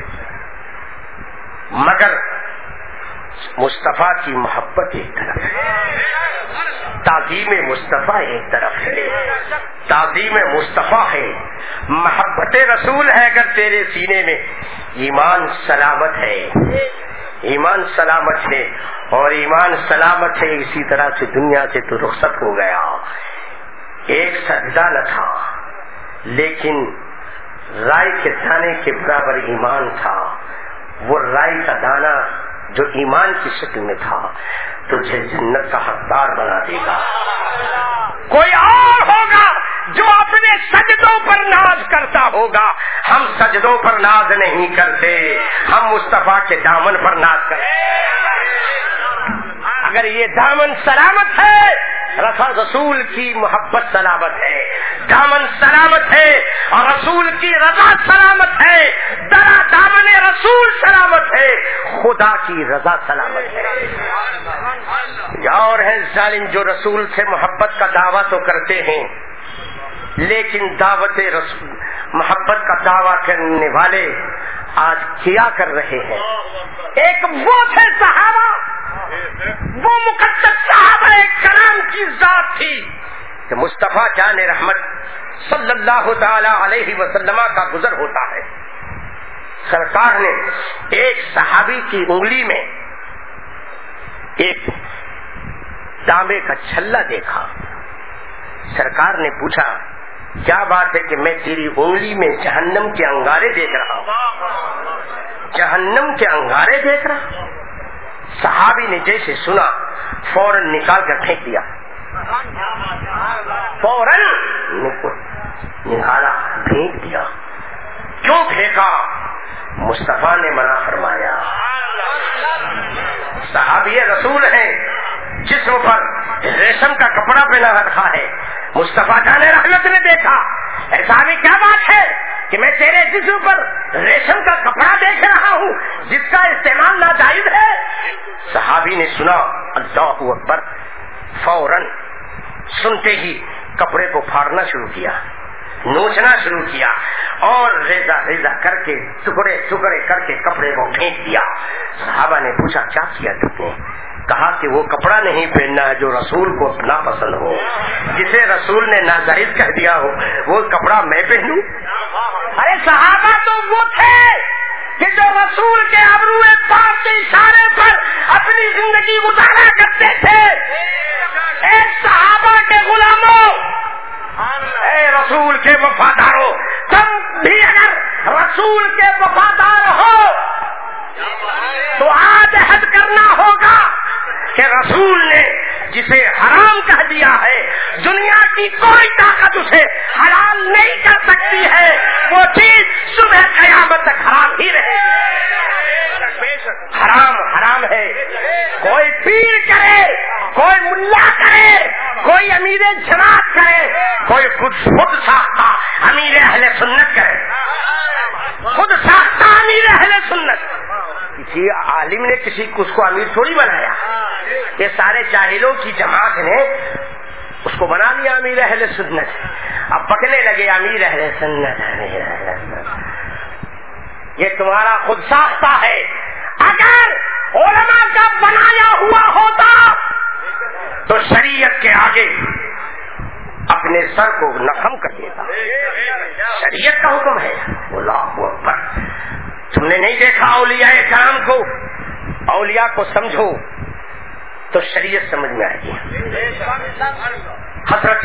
مگر مصطفیٰ کی محبت ایک طرف ہے, تعظیم مصطفیٰ ایک طرف ہے, تعظیم مصطفیٰ ہے, محبت رسول ہے. اگر تیرے سینے میں ایمان سلامت ہے, ایمان سلامت ہے اور ایمان سلامت ہے, اسی طرح سے دنیا سے تو رخصت ہو گیا. ایک سجدہ نہ تھا لیکن رائی کے دانے کے برابر ایمان تھا. وہ رائی کا دانہ جو ایمان کی شکل میں تھا تجھے جنت کا حقدار بنا دے گا. کوئی اور ہوگا جو اپنے سجدوں پر ناز کرتا ہوگا, ہم سجدوں پر ناز نہیں کرتے, ہم مصطفیٰ کے دامن پر ناز کرتے. اگر یہ دامن سلامت ہے, رسول کی محبت سلامت ہے, دامن سلامت ہے اور رسول کی رضا سلامت ہے, درا دامن رسول سلامت ہے, خدا کی رضا سلامت ہے. اور ہیں ظالم جو رسول سے محبت کا دعویٰ تو کرتے ہیں لیکن دعوت رسول محبت کا دعویٰ کرنے والے آج کیا کر رہے ہیں. ایک وہ تھے صحابہ, وہ مقدس صحابہ کرام کی ذات تھی کہ مصطفیٰ جان رحمت صلی اللہ تعالی علیہ وسلم کا گزر ہوتا ہے. سرکار نے ایک صحابی کی انگلی میں ایک تانبے کا چھلا دیکھا. سرکار نے پوچھا کیا بات ہے کہ میں تیری انگلی میں جہنم کے انگارے دیکھ رہا ہوں, جہنم کے انگارے دیکھ رہا. صحابی نے جیسے سنا فوراً نکال کر پھینک دیا, فوراً نکالا پھینک دیا. کیوں پھینکا؟ مصطفیٰ نے منع فرمایا. صحابی رسول ہیں, جسم پر ریشم کا کپڑا پہنا رکھا ہے. مصطفیٰ جان رحمت نے دیکھا, ایسا بھی کیا بات ہے کہ میں تیرے جسم پر ریشم کا کپڑا دیکھ رہا ہوں جس کا استعمال ناجائز ہے. صحابی نے سنا اللہ اکبر, فوراً سنتے ہی کپڑے کو پھاڑنا شروع کیا, نوچنا شروع کیا اور ریزا ریزا کر کے ٹکڑے ٹکڑے کر کے کپڑے کو پھینک دیا. صحابہ نے پوچھا کیا کیا تم نے؟ کہا کہ وہ کپڑا نہیں پہننا ہے جو رسول کو ناپسند ہو, جسے رسول نے ناجائز کہہ دیا ہو, وہ کپڑا میں پہنوں؟ ارے صحابہ تو وہ تھے کہ جو رسول کے ابرو پاک کے اشارے پر اپنی زندگی گزارا کرتے تھے. اے صحابہ کے غلاموں, اے رسول کے وفاداروں, تم بھی اگر رسول کے وفادار ہو تو آج عہد کرنا ہوگا کہ رسول نے جسے حرام کہہ دیا ہے دنیا کی کوئی طاقت اسے حلال نہیں کر سکتی ہے, وہ چیز صبح قیامت تک حرام ہی رہے. حرام حرام ہے. کوئی پیر کرے, کوئی ملا کرے, کوئی امیر جماعت کرے, کوئی خود خود ساختہ امیر اہل سنت کرے, خود ساختہ امیر اہل سنت. کسی عالم نے کسی کو اس کو امیر تھوڑی بنایا, یہ سارے جاہلوں کی جماعت نے اس کو بنا لیا امیر اہل سنت. اب پکنے لگے امیر اہل سنت, امیر اہل سنت. یہ تمہارا خود ساختہ ہے. اگر علماء کا بنایا ہوا ہوتا کے اپنے سر کو نخم کر دیتا. شریعت کا حکم ہے. اللہ اکبر. تم نے نہیں دیکھا اولیاء کرام کو؟ اولیاء کو سمجھو تو شریعت سمجھ میں آئے گی. حضرت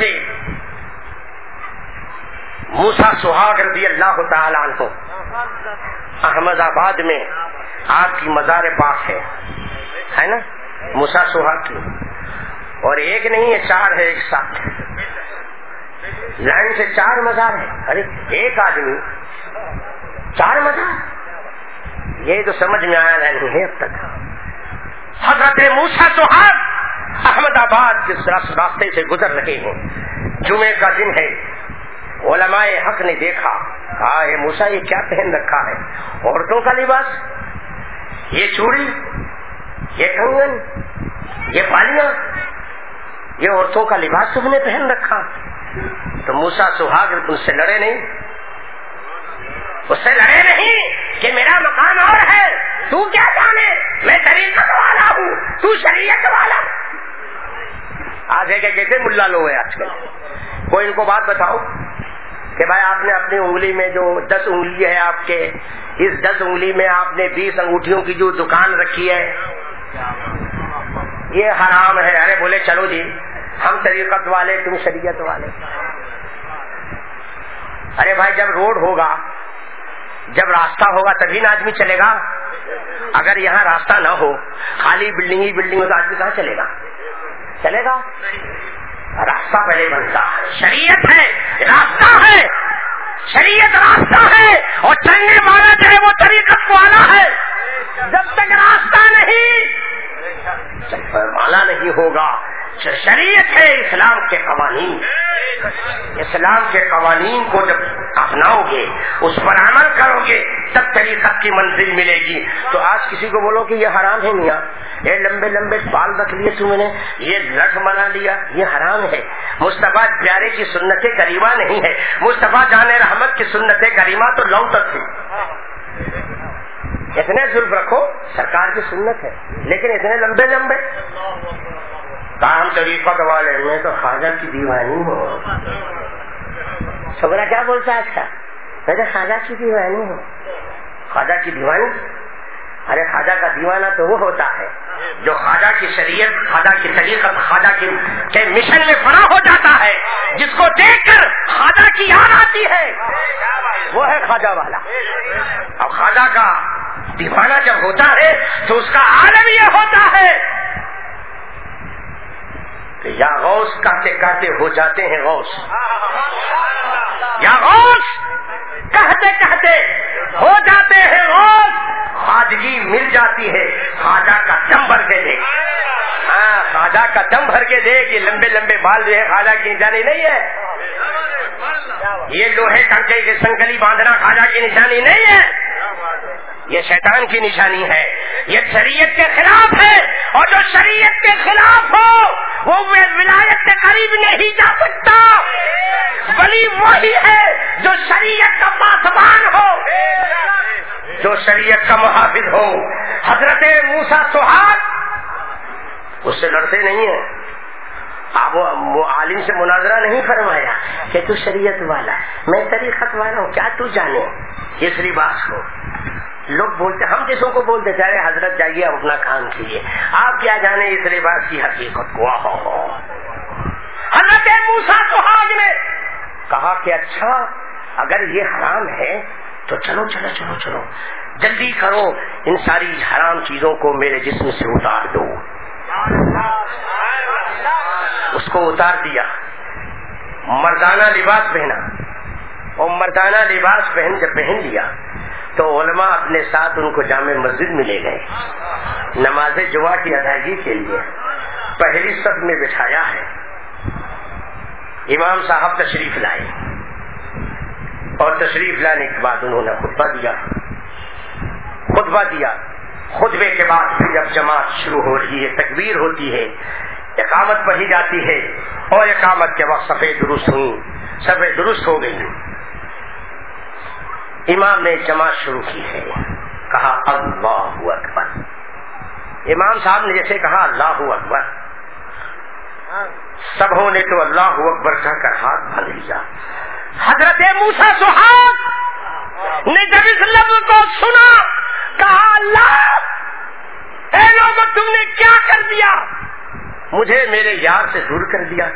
موسیٰ سہاگ رضی اللہ تعالی عنہ احمد آباد میں آپ کی مزار پاک ہے ہے نا موسیٰ سہاگ کی. اور ایک نہیں ہے، چار ہے ایک ساتھ. لائن سے چار مزار ہے. ارے ایک آدمی چار مزار، یہ تو سمجھ میں آیا نہیں ہے اب تک. حضرت موسیٰ سہاگ احمد آباد کے راستے سے گزر رہے ہیں. جمعے کا دن ہے. علماء حق نے دیکھا، کہا اے موسیٰ یہ کیا پہن رکھا ہے؟ عورتوں کا لباس، یہ چوڑی، یہ کنگن، یہ بالیاں، یہ عورتوں کا لباس تم نے پہن رکھا. تو موسیٰ سہاگ ان سے لڑے نہیں، اس سے لڑے نہیں کہ میرا مقام اور ہے، تو کیا جانے، میں طریقت والا ہوں، تو شریعت والا. آج ہے کہ کیسے ملا لوگ ہیں آج کل. کوئی ان کو بات بتاؤ کہ بھائی آپ نے اپنی انگلی میں جو دس انگلی ہے آپ کے، اس دس انگلی میں آپ نے بیس انگوٹھیوں کی جو دکان رکھی ہے یہ حرام ہے. ارے بولے چلو جی ہم طریقت والے تم شریعت والے. ارے بھائی جب روڈ ہوگا، جب راستہ ہوگا تبھی نہ آدمی چلے گا. اگر یہاں راستہ نہ ہو، خالی بلڈنگ ہی بلڈنگ ہو تو آدمی کہاں چلے گا؟ چلے گا. راستہ پہلے بنتا ہے. شریعت ہے، راستہ ہے. شریعت راستہ ہے اور چلنے والا جو ہے وہ طریقت والا ہے. جب تک راستہ نہیں والا نہیں ہوگا. شریعت ہے اسلام کے قوانین. اسلام کے قوانین کو جب اپناؤ گے، اس پر عمل کرو گے، تب طریقت کی منزل ملے گی. تو آج کسی کو بولو کہ یہ حرام ہے میاں، یہ لمبے لمبے بال رکھ لیے تم نے، یہ لٹ بنا لیا، یہ حرام ہے. مصطفیٰ پیارے کی سنت کریمہ نہیں ہے. مصطفیٰ جان رحمت کی سنت کریمہ تو لو تک تھی. اتنے زلف رکھو، سرکار کی سنت ہے، لیکن اتنے لمبے لمبے کام طریقت والے. میں تو خواجہ کی دیوانی ہوں. سبرا کیا بولتا ہے اچھا؟ میں تو خواجہ کی دیوانی ہوں. خواجہ کی دیوانی؟ ارے خواجہ کا دیوانہ تو وہ ہوتا ہے جو خواجہ کی شریعت، خواجہ کی طریقت، خواجہ کے مشن میں فنا ہو جاتا ہے، جس کو دیکھ کر خواجہ کی یاد آتی ہے، وہ ہے خواجہ والا. اب خواجہ کا دیوانہ جب ہوتا ہے تو اس کا عالم یہ ہوتا ہے کہ یا غوث کہتے کہتے ہو جاتے ہیں غوث، یا غوث کہتے کہتے ہو جاتے ہیں غوث. خواجگی مل جاتی ہے. خواجہ کا دم بھر کے دے، ہاں خواجہ کا دم بھر کے دے. کہ لمبے لمبے بال جو ہے خواجہ کی نشانی نہیں ہے. یہ لوہے ٹنکے کے سنگلی باندھنا خواجہ کی نشانی نہیں ہے، یہ شیطان کی نشانی ہے. یہ شریعت کے خلاف ہے، اور جو شریعت کے خلاف ہو وہ ولایت کے قریب نہیں جا سکتا. ولی وہی ہے جو شریعت کا پاسبان ہو، جو شریعت کا محافظ ہو. حضرت موسیٰ سہاگ اس سے لڑتے نہیں ہیں. آپ وہ عالم سے مناظرہ نہیں فرمایا کہ تو شریعت والا، میں طریقت والا ہوں، کیا تو جانے اس لباس کو. لوگ بولتے، ہم جسوں کو بولتے چاہے حضرت جائیے آپ اپنا کام کیجیے، آپ کیا جانے اس لباس کی حقیقت کو. حضرت موسیٰ سہاگ نے کہا کہ اچھا اگر یہ حرام ہے تو چلو چلو چلو چلو جلدی کرو، ان ساری حرام چیزوں کو میرے جسم سے اتار دو. اس کو اتار دیا، مردانہ لباس پہنا، اور مردانہ لباس پہن جب پہن لیا تو علماء اپنے ساتھ ان کو جامع مسجد میں لے گئے. نماز جمعہ کی ادائیگی کے لیے پہلی صف میں بٹھایا ہے. امام صاحب تشریف لائے، اور تشریف لانے کے بعد انہوں نے خطبہ دیا. خطبہ دیا خطبے کے بعد پھر جب جماعت شروع ہو رہی ہے، تکبیر ہوتی ہے، اقامت پڑھی جاتی ہے، اور اقامت کے وقت صفیں درست ہوئی، صفیں درست ہو گئی. امام نے جماعت شروع کی ہے، کہا اللہ اکبر. امام صاحب نے جیسے کہا اللہ اکبر، سبوں نے تو اللہ اکبر کہہ کر ہاتھ باندھ لیا. حضرت موسیٰ سہاگ نے جب اس لفظ کو سنا کہا اللہ اے لوگوں تم نے کیا کر دیا؟ مجھے میرے یار سے دور کر دیا,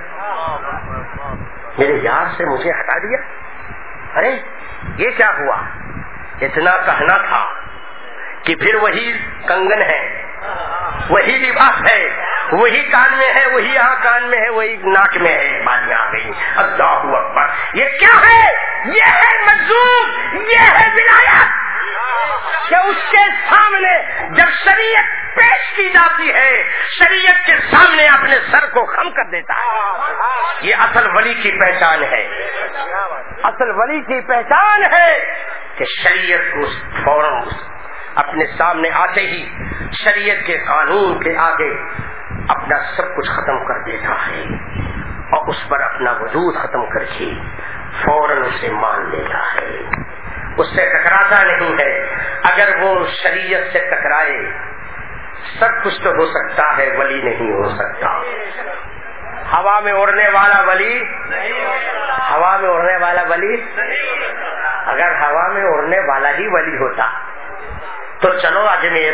میرے یار سے مجھے ہٹا دیا. ارے یہ کیا ہوا؟ اتنا کہنا تھا کہ پھر وہی کنگن ہے, وہی لباس ہے, وہی کان میں ہے, وہی یہاں کان میں ہے, وہی ناک میں ہے, بالیاں آ گئی. اللہ اکبر. یہ کیا ہے؟ یہ ہے مجذوب, یہ ہے ولایت کہ اس کے سامنے جب شریعت پیش کی جاتی ہے شریعت کے سامنے اپنے سر کو خم کر دیتا ہے. یہ اصل ولی کی پہچان ہے, اصل ولی کی پہچان ہے کہ شریعت کو فوراً اپنے سامنے آتے ہی شریعت کے قانون کے آگے اپنا سب کچھ ختم کر دیتا ہے اور اس پر اپنا وجود ختم کر کے فوراً اسے مان لیتا ہے, اس سے ٹکراتا نہیں ہے. اگر وہ شریعت سے ٹکرائے سب کچھ تو ہو سکتا ہے, ولی نہیں ہو سکتا. ہوا میں اڑنے والا ولی, ہوا میں اڑنے والا ولی, اگر ہوا میں اڑنے والا ہی ولی ہوتا تو چلو اجمیر.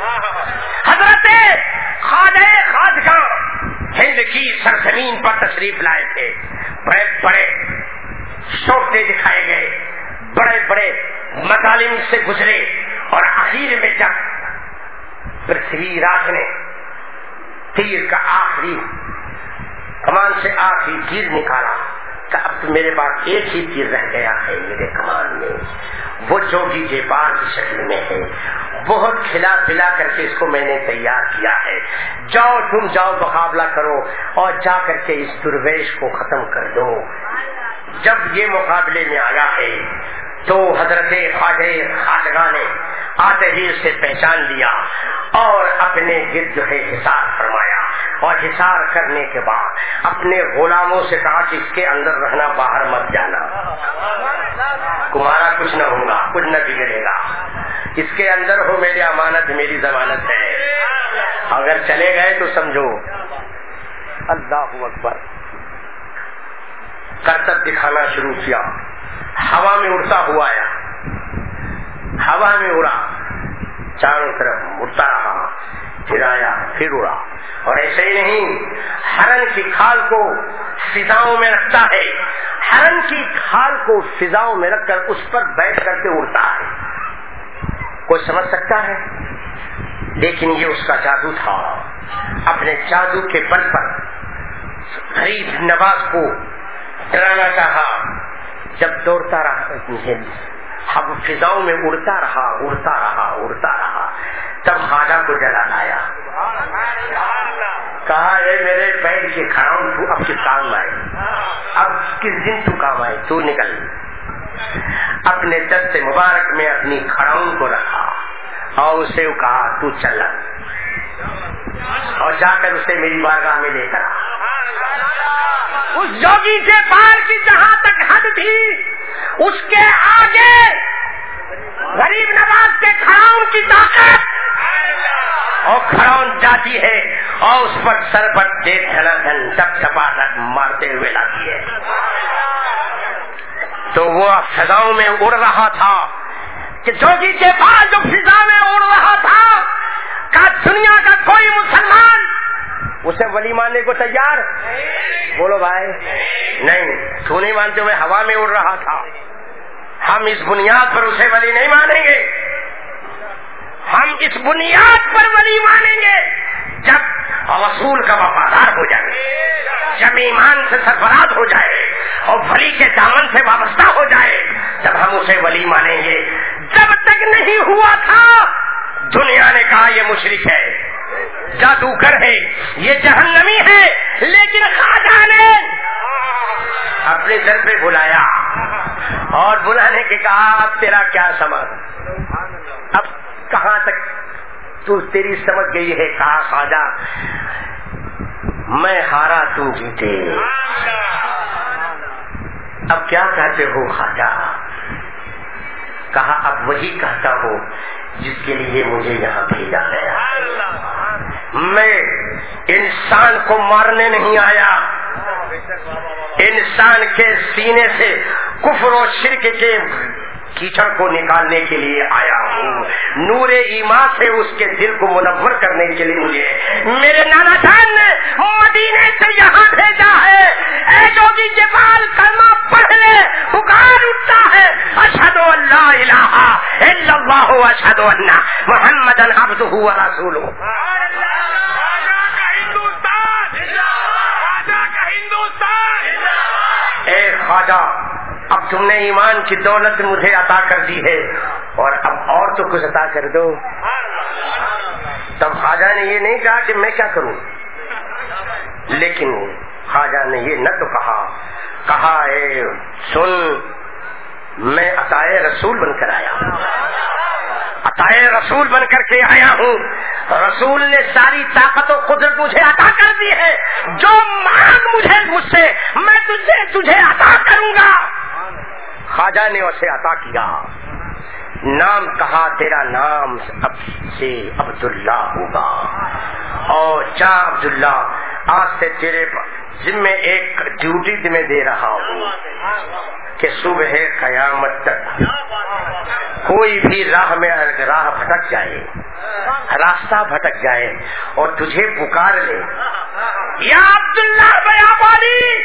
حضرت خواجہ خواجگاں ہند کی سرزمین پر تشریف لائے تھے. بڑے بڑے شوقے دکھائے گئے, بڑے بڑے مظالم سے گزرے اور آخر میں جب پرتھوی راج نے تیر کا آخری کمان سے آخری تیر نکالا کہ اب تو میرے پاس ایک ہی تیر رہ گیا ہے میرے کمان میں, وہ جوگی جیپار کی شکل میں ہے, بہت کھلا پلا کر کے اس کو میں نے تیار کیا ہے. جاؤ تم جاؤ مقابلہ کرو اور جا کر کے اس درویش کو ختم کر دو. جب یہ مقابلے میں آیا ہے تو حضرت خواجہ خواجگاں نے آتے ہی اسے پہچان لیا اور اپنے گرد جو ہے حصار فرمایا, اور حصار کرنے کے بعد اپنے غلاموں سے کہا کہ اس کے اندر رہنا, باہر مت جانا, تمہارا کچھ نہ ہوگا, کچھ نہ بگڑے گا, اس کے اندر ہو, میری امانت میری ضمانت ہے, اگر چلے گئے تو سمجھو. اللہ اکبر. کرتب دکھانا شروع کیا, ہوا میں اڑتا ہوا آیا, ہوا میں اڑا, چاروں طرف اڑتا رہا, پھر آیا, پھر اڑا. اور ایسے ہی نہیں, ہرن کی کھال کو فضاؤں میں رکھتا ہے, ہرن کی کھال کو فضاؤں میں رکھ کر اس پر بیٹھ کر کے اڑتا ہے. کوئی سمجھ سکتا ہے؟ لیکن یہ اس کا جادو تھا. اپنے جادو کے بل پر غریب نواز کو ڈرانا چاہا. جب دوڑتا رہا, اب فضاؤں میں اڑتا رہا اڑتا رہا اڑتا رہا تب خواجہ کو جلا لایا. کہا اے میرے پیر کے کھڑاؤں تو اب کس کام آئے, اب کس دن تو کام آئے, تو نکل. اپنے دست مبارک میں اپنی کھڑاؤں کو رکھا اور اسے کہا تو چل, اور جا کر اسے میری بارگاہ میں لے کر آ. اس جوگی کے پار کی جہاں تک حد تھی اس کے آگے غریب نواز کے کھڑاؤں کی طاقت, اور کھڑاؤں جاتی ہے اور اس پر سر پر دیکھ دھنا دھن ٹپ ٹپا مارتے ہوئے لاتی ہے. تو وہ فضاؤں میں اڑ رہا تھا کہ جوگی کے پاس جو فضا میں اڑ رہا تھا کہ دنیا کا کوئی مسلمان اسے ولی ماننے کو تیار؟ بولو بھائی, نہیں. تو نہیں مانتے ہوئے ہوا میں اڑ رہا تھا. ہم اس بنیاد پر اسے ولی نہیں مانیں گے, ہم اس بنیاد پر ولی مانیں گے جب رسول کا وفادار ہو جائے, جب ایمان سے سرفراز ہو جائے اور ولی کے دامن سے وابستہ ہو جائے تب ہم اسے ولی مانیں گے. جب تک نہیں ہوا تھا دنیا نے کہا یہ مشرک ہے, جادوگر ہے, یہ جہنمی ہے, لیکن خواجہ نے اپنے در پہ بلایا اور بلانے کے کہا اب تیرا کیا سمجھ, اب کہاں تک تو تیری سمجھ گئی ہے؟ کہا خواجہ میں ہارا تم جیتے, اب کیا کہتے ہو خواجہ؟ کہا اب وہی کہتا ہوں جس کے لیے مجھے یہاں بھیجا گیا. میں انسان کو مارنے نہیں آیا، انسان کے سینے سے کفر و شرک کے کیچڑ کو نکالنے کے لیے آیا ہوں، نور ایمان سے اس کے دل کو منور کرنے کے لیے مجھے میرے نانا جان نے مدینے سے یہاں بھیجا ہے۔ اے جو بھی جبال کلمہ پڑھ لے پکار اٹھتا ہے، اشہد ان لا الہ الا اللہ اشہد ان محمدا عبدہ و رسولہ۔ اے خواجہ، اب تم نے ایمان کی دولت مجھے عطا کر دی ہے، اور اب اور تو کچھ عطا کر دو۔ تب خواجہ نے یہ نہیں کہا کہ میں کیا کروں، لیکن خواجہ نے یہ نہ تو کہا کہا اے سن، میں عطائے رسول بن کر آیا ہوں، عطائے رسول بن کر کے آیا ہوں۔ رسول نے ساری طاقت و قدرت مجھے عطا کر دی ہے، جو مانگ مجھے مجھ سے میں تجھے تجھے عطا کروں گا۔ خواجہ نے اسے عطا کیا، نام کہا تیرا نام اب سے عبداللہ ہوگا، اور جا عبداللہ آج سے تیرے ذمے ایک ڈیوٹی تمہیں دے رہا ہوں کہ صبح قیامت تک کوئی بھی راہ میں راہ بھٹک جائے، راستہ بھٹک جائے اور تجھے پکار لے، یا عبداللہ بیابانی،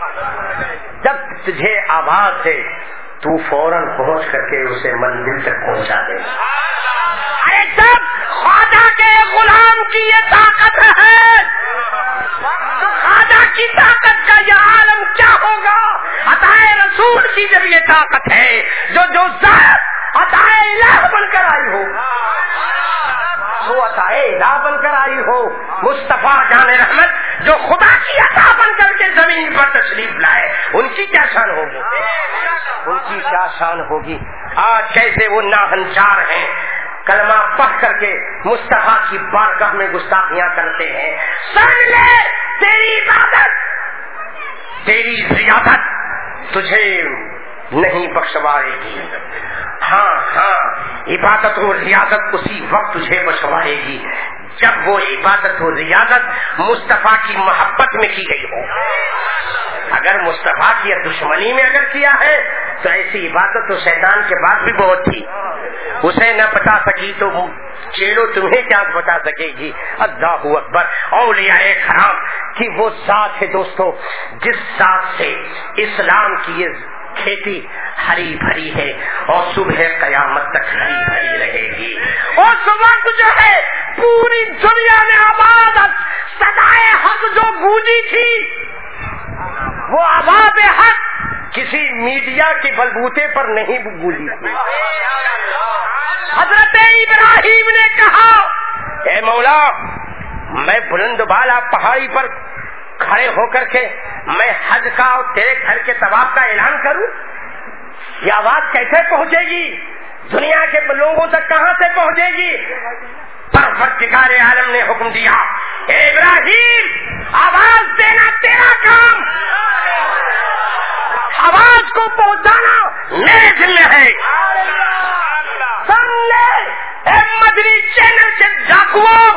جب تجھے آواز دے تو فوراً پہنچ کر کے اسے منزل تک پہنچا دے۔ ارے جب خواجہ کے غلام کی یہ طاقت ہے تو خواجہ کی طاقت کا یہ عالم کیا ہوگا؟ عطائے رسول کی جب یہ طاقت ہے، جو جو ذات عطائے الہ بن کر آئی ہو، وہ عطائے الہ بن کر آئی ہو، مصطفیٰ جان رحمت جو خدا کی عطا بن کر کے زمین پر تشریف لائے، ان کی کیا شان ہوگی، ان کی کیا شان ہوگی۔ آج کیسے وہ ناہنچار ہیں، کلمہ پڑھ کر کے مصطفیٰ کی بارگاہ میں گستاخیاں کرتے ہیں۔ سن لے، تیری عبادت تیری زیادت تجھے نہیں بخشوائے گی، ہاں ہاں عبادت و ریاضت اسی وقت تجھے بخشوائے گی جب وہ عبادت و ریاضت مصطفیٰ کی محبت میں کی گئی ہو۔ اگر مصطفیٰ کی دشمنی میں اگر کیا ہے تو ایسی عبادت تو شیطان کے بعد بھی بہت تھی، اسے نہ بتا سکی تو چیلو تمہیں کیا بتا سکے گی۔ اللہ اکبر۔ اولیاء کرام کی وہ ذات ہے دوستو، جس ذات سے اسلام کی یہ کھیتی ہری بھری ہے اور صبح قیامت تک ہری بھری رہے گی۔ اور صبح جو ہے پوری دنیا میں آباد صدائے حق جو گونجی تھی، وہ آواز حق کسی میڈیا کے بلبوتے پر نہیں گونجی تھی۔ حضرت ابراہیم نے کہا اے مولا، میں بلند بالا پہاڑی پر کھڑے ہو کر کے میں حج کا اور تیرے گھر کے طواف کا اعلان کروں، یہ آواز کیسے پہنچے گی، دنیا کے لوگوں تک کہاں سے پہنچے گی؟ پروردگار عالم نے حکم دیا، اے ابراہیم آواز دینا تیرا کام، آواز کو پہنچانا میرے ذمہ ہے۔ سن لے اے مدنی چینل کے ڈاکوؤں،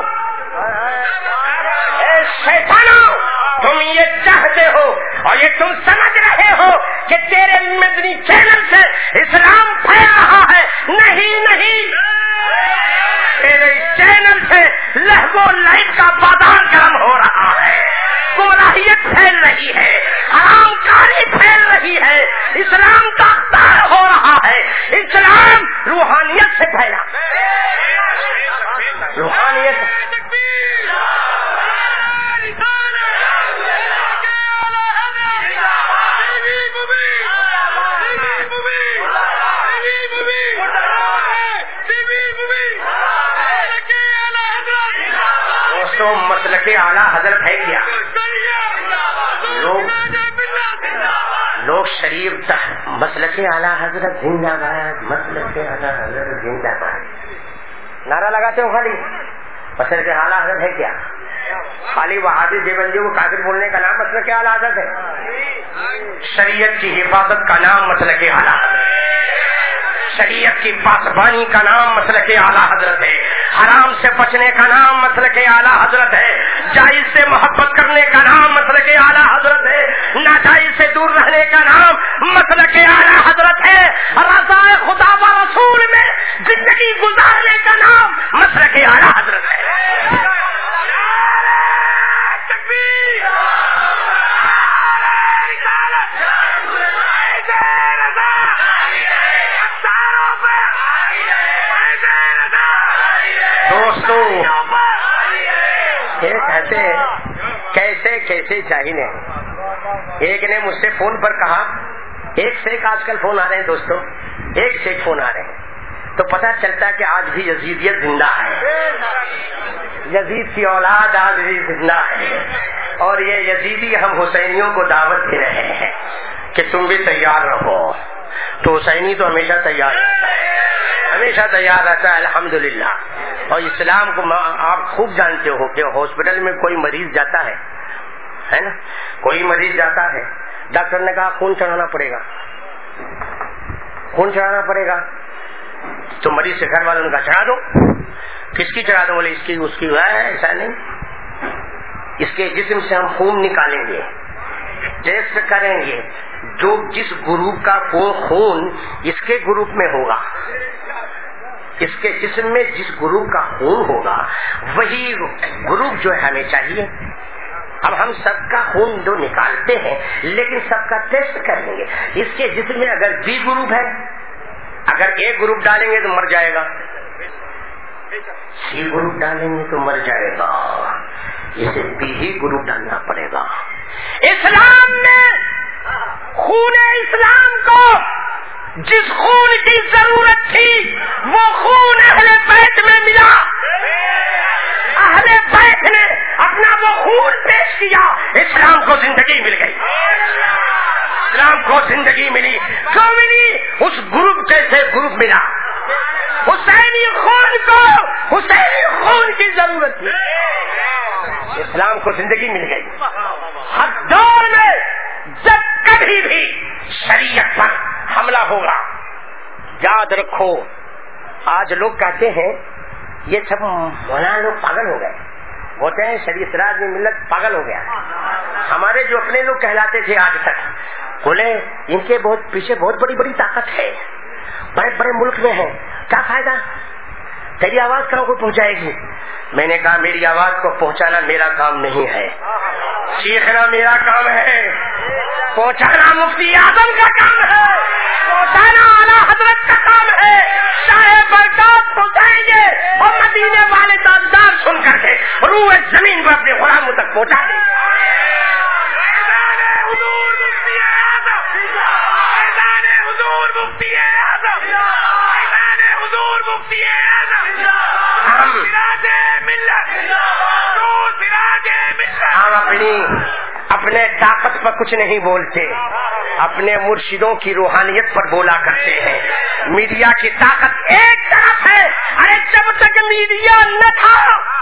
اے شیطانوں، تم یہ چاہتے ہو اور یہ تم سمجھ رہے ہو کہ تیرے مدنی چینل سے اسلام پھیل رہا ہے، نہیں نہیں، تیرے چینل سے لہو لہب کا بازار گرم ہو رہا ہے، گمراہیت پھیل رہی ہے، حرام کاری پھیل رہی ہے، اسلام کا اختار ہو رہا ہے، اسلام روحانیت سے پھیلا، روحانیت دوستوں، مسلک اعلیٰ حضرت ہے کیا؟ لوگ لوگ شریف مسلک اعلیٰ حضرت زندہ باد، مسلک اعلیٰ حضرت زندہ باد نعرہ لگاتے ہو، خالی مسلک اعلیٰ حضرت ہے کیا؟ خالی وہابی دیوبندیوں کو کافر بولنے کا نام مسلک اعلیٰ حضرت ہے؟ شریعت کی حفاظت کا نام مسلک اعلیٰ حضرت، شریعت کی پاسبانی کا نام مسلک اعلیٰ حضرت ہے، حرام سے بچنے کا نام مسلک اعلیٰ حضرت ہے، جائز سے محبت کرنے کا نام مسلک اعلیٰ حضرت ہے، ناجائز سے دور رہنے کا نام مسلک اعلیٰ حضرت ہے، رضا خدا و رسول میں زندگی گزارنے کا نام مسلک اعلیٰ حضرت ہے۔ دوستو یہ کہتے کیسے کیسے جاہل ہیں۔ ایک نے مجھ سے فون پر کہا، ایک سے ایک آج کل فون آ رہے ہیں دوستو، ایک سے ایک فون آ رہے ہیں، تو پتہ چلتا ہے کہ آج بھی یزیدیت زندہ ہے، یزید کی اولاد آج بھی زندہ ہے، اور یہ یزیدی ہم حسینیوں کو دعوت دے رہے ہیں کہ تم بھی تیار رہو۔ تو حسینی تو ہمیشہ تیار رہتا ہے، ہمیشہ تیار رہتا ہے الحمدللہ۔ اور اسلام کو آپ خوب جانتے ہو کہ ہاسپٹل میں کوئی مریض جاتا ہے ہے نا، کوئی مریض جاتا ہے، ڈاکٹر نے کہا خون چڑھانا پڑے گا، خون چڑھانا پڑے گا، تو مریض سے گھر والوں نے کہا چڑھا دو۔ کس کی چڑھا دو؟ بولے اس کی اس کی ہے، ایسا نہیں، اس کے جسم سے ہم خون نکالیں گے، ٹیسٹ کریں گے، جو جس گروپ کا خون اس کے گروپ میں ہوگا، اس کے جسم میں جس گروپ کا خون ہوگا وہی گروپ جو ہے ہمیں چاہیے۔ اب ہم سب کا خون جو نکالتے ہیں لیکن سب کا ٹیسٹ کریں گے، اس کے جسم میں اگر بی گروپ ہے، اگر ایک گروپ ڈالیں گے تو مر جائے گا، سی گروپ ڈالیں گے تو مر جائے گا، اسے بی ہی گروپ ڈالنا پڑے گا۔ اسلام نے خون اسلام کو جس خون کی ضرورت تھی وہ خون اہل بیت میں ملا، اہل بیت نے اپنا وہ خون پیش کیا، اسلام کو زندگی مل گئی، اسلام کو زندگی ملی۔ کیوں ملی؟ اس گروپ جیسے گروپ ملا، حسینی خون کو حسینی خون کی ضرورت تھی، اسلام کو زندگی مل گئی۔ ہر دور میں جب کبھی بھی شریعت پر حملہ ہوگا، یاد رکھو، آج لوگ کہتے ہیں یہ سب مولانا لوگ پاگل ہو گئے، ہوتے ہیں شریعت راج میں ملت پاگل ہو گیا۔ ہمارے جو اپنے لوگ کہلاتے تھے آج تک، بولے ان کے بہت پیچھے بہت بڑی بڑی طاقت ہے، بڑے بڑے ملک میں ہے، کیا فائدہ، تیری آواز کہاں کو پہنچائے گی؟ میں نے کہا میری آواز کو پہنچانا میرا کام نہیں ہے، سیکھنا میرا کام ہے، پہنچانا مفتی اعظم کا کام ہے، پہنچانا اعلیٰ حضرت کا کام ہے۔ شاہ بغداد پہنچائیں گے اور مدینے والے تاجدار سن کر کے روح زمین پر اپنے غلاموں تک پہنچا دیں گے۔ ہم اپنی اپنے طاقت پر کچھ نہیں بولتے، اپنے مرشدوں کی روحانیت پر بولا کرتے ہیں۔ میڈیا کی طاقت ایک طرف ہے، ارے جب تک میڈیا نہ تھا،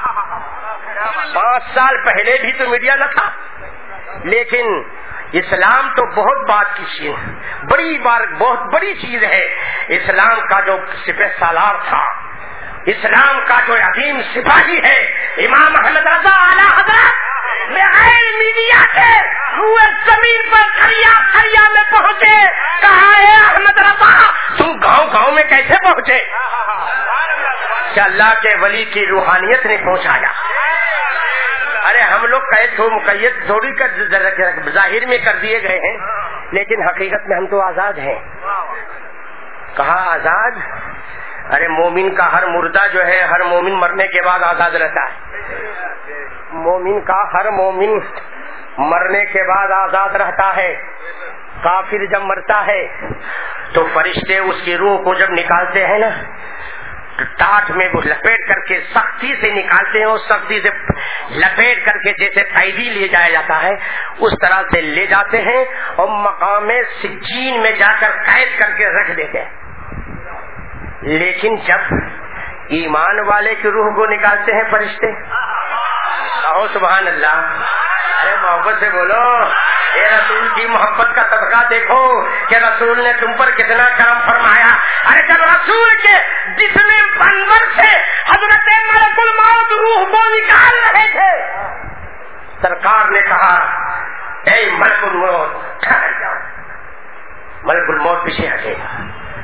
پانچ سال پہلے بھی تو میڈیا نہ تھا، لیکن اسلام تو بہت بات کی چیز، بڑی بار بہت بڑی چیز ہے۔ اسلام کا جو سپہ سالار تھا، اسلام کا جو عظیم سپاہی ہے امام احمد رضا اعلیٰ حضرت، بغیر میڈیا کے روئے زمین پر دریا دریا میں پہنچے، کہا ہے احمد رضا تم گاؤں گاؤں میں کیسے پہنچے؟ کہ اللہ کے ولی کی روحانیت نے پہنچایا۔ ارے ہم لوگ قید ہو مقید تھوڑی کر ظاہر میں کر دیے گئے ہیں، لیکن حقیقت میں ہم تو آزاد ہیں۔ کہا آزاد؟ ارے مومن کا ہر مردہ جو ہے، ہر مومن مرنے کے بعد آزاد رہتا ہے، مومن کا ہر مومن مرنے کے بعد آزاد رہتا ہے۔ کافر جب مرتا ہے تو فرشتے اس کی روح کو جب نکالتے ہیں نا، ٹاٹ میں وہ لپیٹ کر کے سختی سے نکالتے ہیں، اور سختی سے لپیٹ کر کے جیسے قیدی لے جایا جاتا ہے اس طرح سے لے جاتے ہیں اور مقام سجین میں جا کر قید کر کے رکھ دیتے ہیں۔ لیکن جب ایمان والے کی روح کو نکالتے ہیں فرشتے، کہو سبحان اللہ، ارے محبت سے بولو، اے رسول کی محبت کا صدقہ دیکھو کہ رسول نے تم پر کتنا کرم فرمایا. ارے جب رسول کے جسم انور سے حضرت ملک الموت روح کو نکال رہے تھے، سرکار نے کہا اے ملک الموت ٹھہر جاؤ. ملک الموت پیچھے ہٹے گا.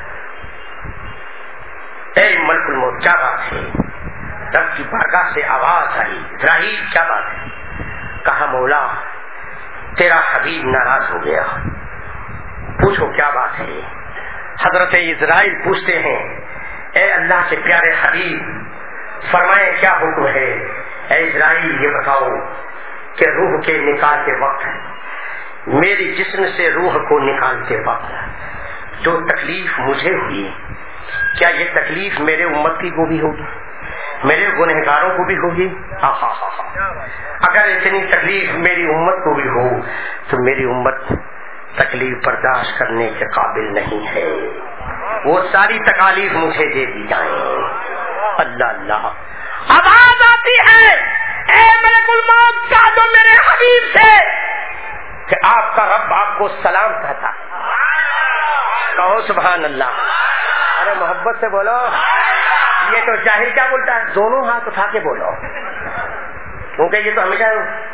اے ملک الموت کیا بات ہے؟ رب کی بارگاہ سے آواز آئی، اسرائیل کیا بات ہے؟ کہا مولا تیرا حبیب ناراض ہو گیا. پوچھو کیا بات ہے؟ حضرت اسرائیل پوچھتے ہیں اے اللہ کے پیارے حبیب فرمائے کیا حکم ہے؟ اے اسرائیل یہ بتاؤ کہ روح کے نکالتے وقت، میری جسم سے روح کو نکالتے وقت جو تکلیف مجھے ہوئی، کیا یہ تکلیف میرے امتی کو بھی ہوگی، میرے گنہگاروں کو بھی ہوگی؟ اگر اتنی تکلیف میری امت کو بھی ہو تو میری امت تکلیف برداشت کرنے کے قابل نہیں ہے. وہ ساری تکالیف مجھے دے دی جائیں. اللہ اللہ آواز آتی ہے اے ملک الموت کا جو میرے حبیب سے کہ آپ کا رب آپ کو سلام کہتا. کہو سبحان اللہ. ارے محبت سے بولو. یہ تو جاہل کیا بولتا ہے؟ دونوں ہاتھ اٹھا کے بولو، کیونکہ یہ تو ہمیشہ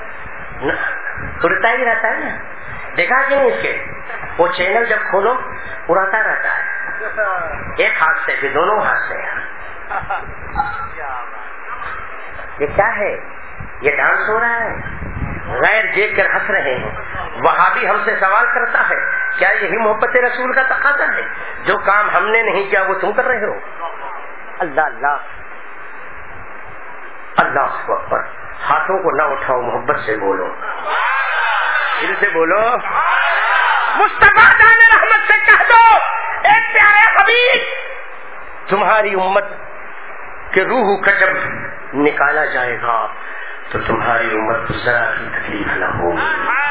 اڑتا ہی رہتا ہے نا. دیکھا کہ نہیں اس کے وہ چینل جب کھولو اڑاتا رہتا ہے ایک ہاتھ سے پھر دونوں ہاتھ سے. یہ کیا ہے؟ یہ ڈانس ہو رہا ہے. غیر دیکھ کر ہنس رہے ہیں. وہابی ہم سے سوال کرتا ہے کیا یہی محبت رسول کا تقاضا ہے؟ جو کام ہم نے نہیں کیا وہ تم کر رہے ہو. اللہ اللہ اللہ اکبر. ہاتھوں کو نہ اٹھاؤ، محبت سے بولو، دل سے بولو. مصطفیٰ جان رحمت سے کہہ دو اے پیارے حبیب تمہاری امت کے روح کا جب نکالا جائے گا تو تمہاری امت کو ذرا کی تکلیف نہ ہوگی.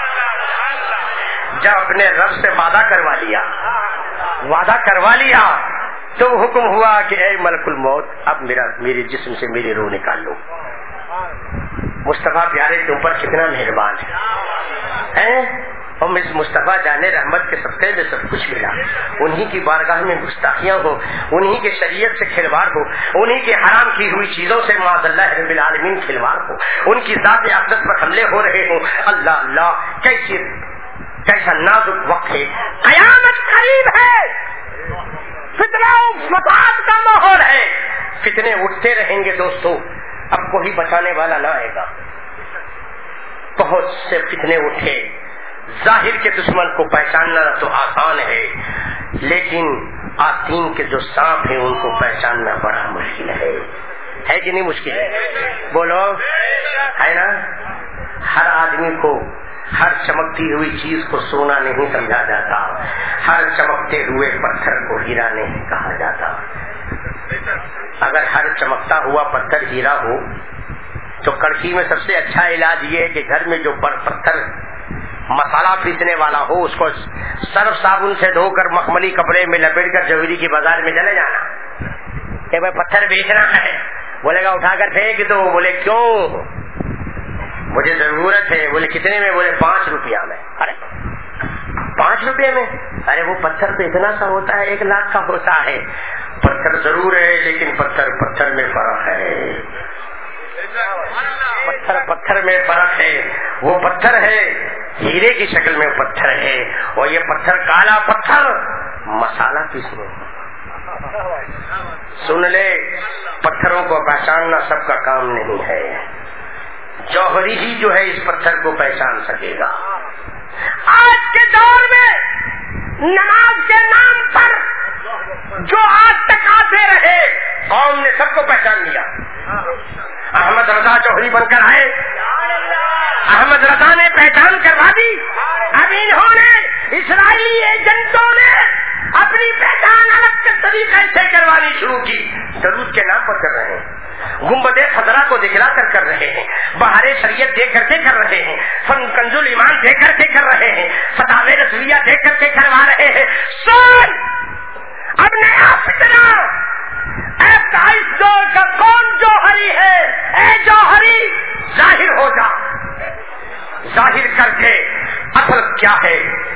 جب اپنے رب سے وعدہ کروا لیا وعدہ کروا لیا تو حکم ہوا کہ اے ملک الموت اب میرا میرے جسم سے میری روح نکال لو. مصطفیٰ پیارے کے اوپر کتنا مہربان ہے. ہم اس مصطفیٰ جانے رحمت کے صدقے میں سب کچھ ملا. انہی کی بارگاہ میں گستاخیاں ہو، انہی کے شریعت سے کھلواڑ ہو، انہی کے حرام کی ہوئی چیزوں سے معاذ اللہ رب العالمین کھلواڑ ہو، ان کی ذات اقدس پر حملے ہو رہے ہوں. اللہ اللہ کیسی کیسا نازک وقت ہے. قیامت قریب ہے، فتنہ و فساد کا ماحول ہے. فتنے اٹھتے رہیں گے دوستو، اب کوئی بچانے والا نہ آئے گا. بہت سے فتنے اٹھے. ظاہر کے دشمن کو پہچاننا تو آسان ہے، لیکن آستین کے جو سانپ ہیں ان کو پہچاننا بڑا مشکل ہے. ہے کہ نہیں مشکل ہے؟ بولو ہے نا. ہر آدمی کو ہر چمکتی ہوئی چیز کو سونا نہیں سمجھا جاتا، ہر چمکتے ہوئے پتھر کو ہیرا نہیں کہا جاتا. اگر ہر چمکتا ہوا پتھر ہیرا ہو تو کڑکی میں سب سے اچھا علاج یہ ہے کہ گھر میں جو پتھر مسالہ پیسنے والا ہو اس کو سرف صابن سے دھو کر مخملی کپڑے میں لپیٹ کر جوہری کی بازار میں چلے جانا کہ بھائی پتھر بیچنا ہے. بولے گا اٹھا کر پھینک دو. بولے کیوں؟ مجھے ضرورت ہے. بولے کتنے میں؟ بولے پانچ روپیہ میں. ارے پانچ روپے میں؟ ارے وہ پتھر تو اتنا سا ہوتا ہے، ایک لاکھ کا ہوتا ہے. پتھر ضرور ہے لیکن پتھر پتھر میں فرق ہے. پتھر پتھر میں فرق ہے. وہ پتھر ہے ہیرے کی شکل میں پتھر ہے، اور یہ پتھر کالا پتھر مسالہ پیسنے. سن لے، پتھروں کو پہچاننا سب کا کام نہیں ہے. جوہری ہی جو ہے اس پتھر کو پہچان سکے گا. آج کے دور میں نماز کے نام پر جو آج تک آتے رہے قوم نے سب کو پہچان لیا. احمد رضا جوہری بن کر آئے، احمد رضا نے پہچان کروا دی. اب انہوں نے اسرائیلی ایجنٹوں نے اپنی پہچان الگ کے طریقے سے کروانی شروع کی. درود کے نام پر کر رہے ہیں، گنبد خضرا کو دکھلا کر کر رہے ہیں، بہار شریعت دیکھ کر کے کر رہے ہیں، فن کنزل ایمان دیکھ کر کے کر رہے ہیں، فتاوی رسویہ دیکھ کر کے کروا رہے ہیں. سن اب نیا فتنہ اے بائیس دور کا کون جوہری ہے؟ اے جوہری ظاہر ہو جا. ظاہر کر کے اصل کیا ہے،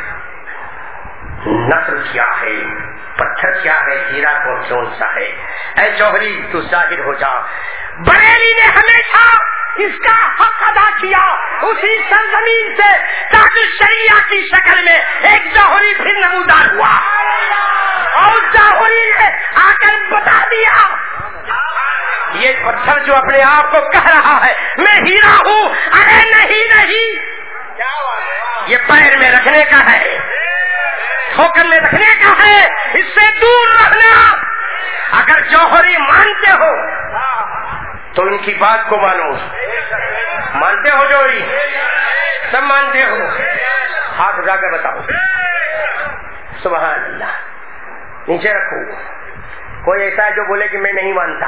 نسل کیا ہے، پتھر کیا ہے، ہیرا کون کون سا ہے؟ اے جوہری تو ظاہر ہو جا۔ بریلی نے ہمیشہ اس کا حق ادا کیا اسی سرزمین سے تاکہ شریعہ کی شکل میں ایک جوہری پھر نمودار ہوا، اور جوہری نے آ کر بتا دیا یہ پتھر جو اپنے آپ کو کہہ رہا ہے میں ہیرا ہوں، ارے نہیں نہیں، یہ پیر میں رکھنے کا ہے، ٹھوکر میں رکھنے کا ہے، اس سے دور رہنا۔ اگر جوہری مانتے ہو تو ان کی بات کو مانو، مانتے ہو جوہری؟ سب مانتے ہو؟ ہاتھ اٹھا کر بتاؤ سبحان اللہ، نیچے رکھو۔ کوئی ایسا ہے جو بولے کہ میں نہیں مانتا؟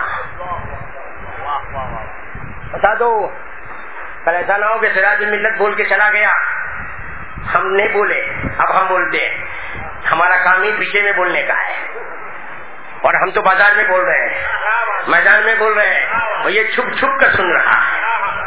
بتا دو، کل ایسا نہ ہو کہ سراج الملت بول کے چلا گیا، ہم نہیں بولے اب ہم بولتے ہیں، ہمارا کام ہی پیچھے میں بولنے کا ہے، اور ہم تو بازار میں بول رہے ہیں، میدان میں بول رہے ہیں، اور یہ چھپ چھپ کر سن رہا ہے،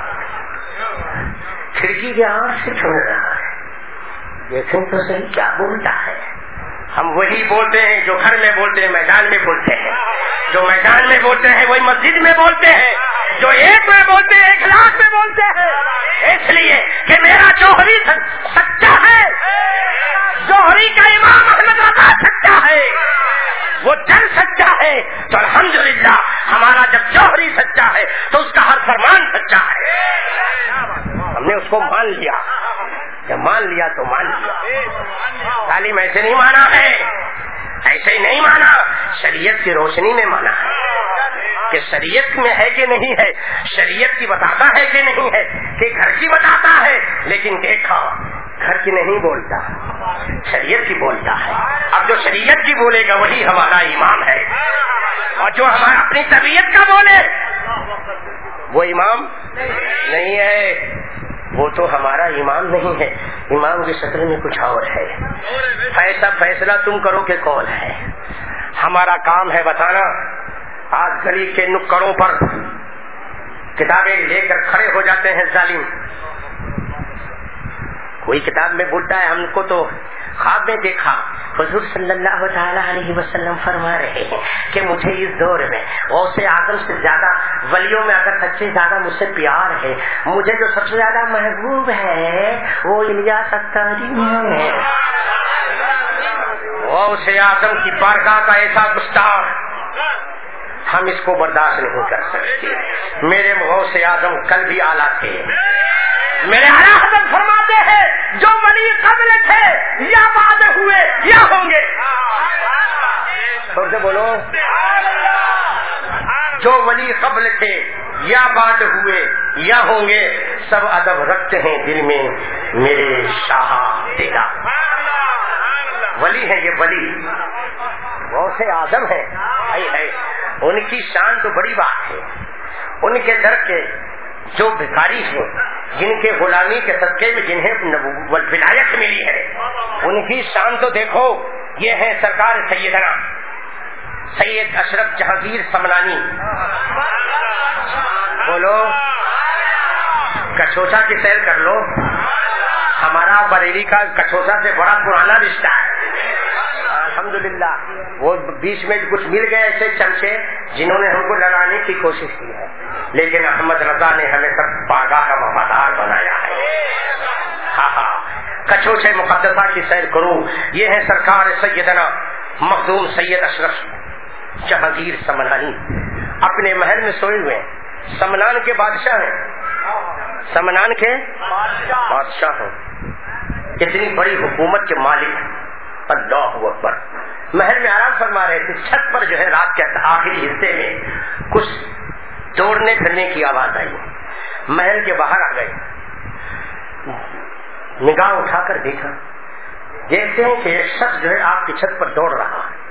کھڑکی کے آنکھ سے سن رہا ہے، دیکھیں تو صحیح کیا بولتا ہے۔ ہم وہی بولتے ہیں جو گھر میں بولتے ہیں، میدان میں بولتے ہیں، جو میدان میں بولتے ہیں وہی مسجد میں بولتے ہیں، جو ایک میں بولتے ہیں ایک لاکھ میں بولتے ہیں، اس لیے کہ میرا جوہری سچا ہے، جوہری کا امام احمد رضا سچا ہے، وہ جن سچا ہے، تو الحمدللہ ہمارا جب جوہری سچا ہے تو اس کا ہر فرمان سچا ہے۔ ہم نے اس کو مان لیا، جب مان لیا تو مان لیا۔ تعلیم ایسے نہیں مانا ہے، ایسے ہی نہیں مانا، شریعت کی روشنی میں مانا ہے کہ شریعت میں ہے کہ نہیں ہے، شریعت کی بتاتا ہے کہ نہیں ہے، کہ گھر کی بتاتا ہے، لیکن دیکھا گھر کی نہیں بولتا، شریعت کی بولتا ہے۔ اب جو شریعت کی بولے گا وہی ہمارا امام ہے، اور جو ہمارا اپنی طبیعت کا بولے وہ امام نہیں ہے، وہ تو ہمارا امام نہیں ہے، امام کی شکل میں کچھ اور ہے۔ ایسا فیصلہ تم کرو کہ کون ہے، ہمارا کام ہے بتانا۔ آج گلی کے نکڑوں پر کتابیں لے کر کھڑے ہو جاتے ہیں ظالم، کوئی کتاب میں بولتا ہے ہم کو تو خواب میں دیکھا، حضور صلی اللہ تعالی علیہ وسلم فرما رہے ہیں کہ مجھے اس دور میں غوث اعظم سے زیادہ، ولیوں میں اگر سب سے زیادہ مجھ سے پیار ہے، مجھے جو سب سے زیادہ محبوب ہے وہ الیاس الطاری ہے۔ غوث اعظم کی بارگاہ کا ایسا گستاخ ہم اس کو برداشت نہیں کر سکتے۔ میرے غوث اعظم کل بھی اعلیٰ تھے، میرے اعلیٰ حضرت فرماتے ہیں جو ولی قبل تھے یا بعد ہوئے یا ہوں گے، سے بولو، جو ولی قبل تھے یا بعد ہوئے یا ہوں گے، سب ادب رکھتے ہیں دل میں میرے شاہ تیرا۔ ولی ہے یہ ولی، غوث اعظم ہے، ان کی شان تو بڑی بات ہے۔ ان کے در کے جو بھکاری ہیں، جن کے غلامی کے صدقے میں جنہیں ولایت ملی ہے، ان کی شان تو دیکھو۔ یہ ہے سرکار سیدنا سید اشرف جہانگیر سمنانی، بولو کچھوچا کی سیر کر لو، ہمارا بریلی کا کچھوچا سے بڑا پرانا رشتہ ہے الحمدللہ۔ وہ بیچ میں کچھ مل گئے ایسے چمچے جنہوں نے ہم کو لڑانے کی کوشش کی ہے، لیکن احمد رضا نے ہمیں سب باغا کا وفادار بنایا ہے۔ ہاں ہاں، کچھوچے مقدسہ کی سیر کرو۔ یہ ہے سرکار سیدنا مخدوم سید اشرف جہانگیر سمنانی، اپنے محل میں سوئے ہوئے، سمنان کے بادشاہ ہیں، سمنان کے بادشاہ ہیں، اتنی بڑی حکومت کے مالک، اللہ اکبر۔ محل میں آرام فرما رہے تھے، چھت پر جو ہے رات کے آخری حصے میں کچھ دوڑنے پھرنے کی آواز آئی، محل کے باہر آ گئے، نگاہ اٹھا کر دیکھا، دیکھتے ہیں کہ ایک شخص جو ہے آپ کی چھت پر دوڑ رہا ہے۔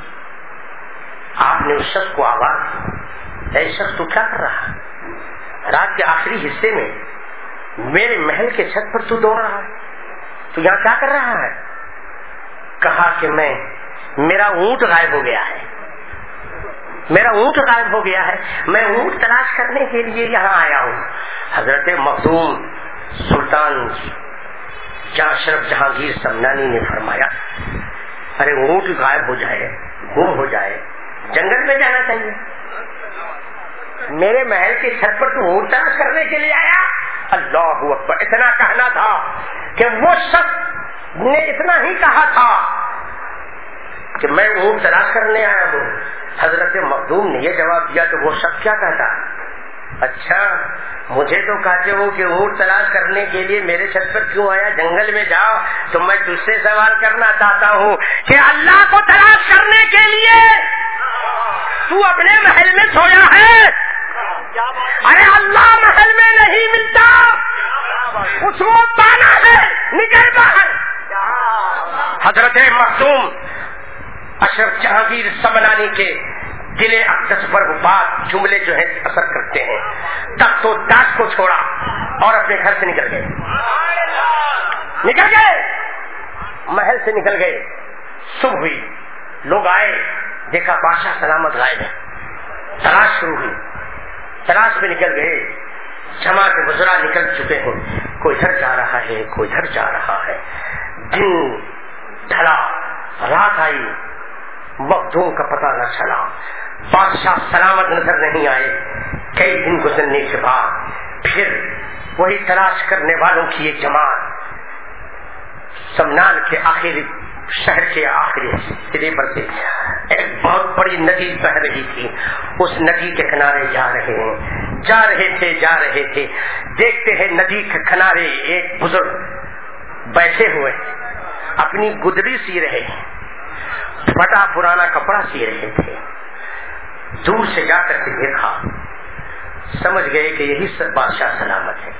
آپ نے اس شخص کو آواز دی، اے شخص تو کیا کر رہا ہے؟ رات کے آخری حصے میں میرے محل کے چھت پر تو دوڑ رہا ہے، تو یہاں کیا کر رہا ہے؟ کہا کہ میں میرا اونٹ غائب ہو گیا ہے، میرا اونٹ غائب ہو گیا ہے، میں اونٹ تلاش کرنے کے لیے یہاں آیا ہوں۔ حضرت مخدوم سلطان کیا اشرف جہانگیر سمنانی نے فرمایا ارے اونٹ غائب ہو جائے گم ہو جائے جنگل میں جانا چاہیے, میرے محل کی چھت پر تو اونٹ تلاش کرنے کے لیے آیا؟ اللہ اکبر. اتنا کہنا تھا کہ وہ شخص نے اتنا ہی کہا تھا کہ میں اونٹ تلاش کرنے آیا ہوں. حضرت مخدوم نے یہ جواب دیا تو وہ شخص کیا کہتا؟ اچھا مجھے تو کہتے ہو کہ اونٹ تلاش کرنے کے لیے میرے چھت پر کیوں آیا, جنگل میں جاؤ. تو میں تجھ سے سوال کرنا چاہتا ہوں کہ اللہ کو تلاش کرنے کے لیے تو اپنے محل میں سویا ہے؟ ارے اللہ محل میں نہیں ملتا, اس کو پانا ہے, نکل باہر. حضرت مخدوم اشرف جہانگیر سمنانی کے دل اقدس پر وہ بات جملے جو ہے اثر کرتے ہیں. تخت و تاج کو چھوڑا اور اپنے گھر سے نکل گئے, نکل گئے محل سے نکل گئے. صبح ہوئی, لوگ آئے, دیکھا بادشاہ سلامت غائب ہے. تلاش شروع ہوئی, تلاش میں نکل گئے. جماعت وزراء نکل چکے ہیں, کوئی ادھر جا رہا ہے کوئی ادھر جا رہا ہے. دن ڈھلا, رات آئی, مخدوم کا پتہ نہ چلا. بادشاہ سلامت نظر نہیں آئے. کئی دن گزرنے کے بعد پھر وہی تلاش کرنے والوں کی ایک جماعت سمنان کے آخری شہر کے آخری سرے پر سے ایک بہت بڑی ندی بہ رہی تھی. اس ندی کے کنارے جا رہے ہیں, جا رہے تھے جا رہے تھے دیکھتے ہیں ندی کے کنارے ایک بزرگ بیٹھے ہوئے اپنی گدڑی سی رہے, پھٹا پرانا کپڑا سی رہے تھے. دور سے جا کر کے دیکھا, سمجھ گئے کہ یہی سب بادشاہ سلامت ہے.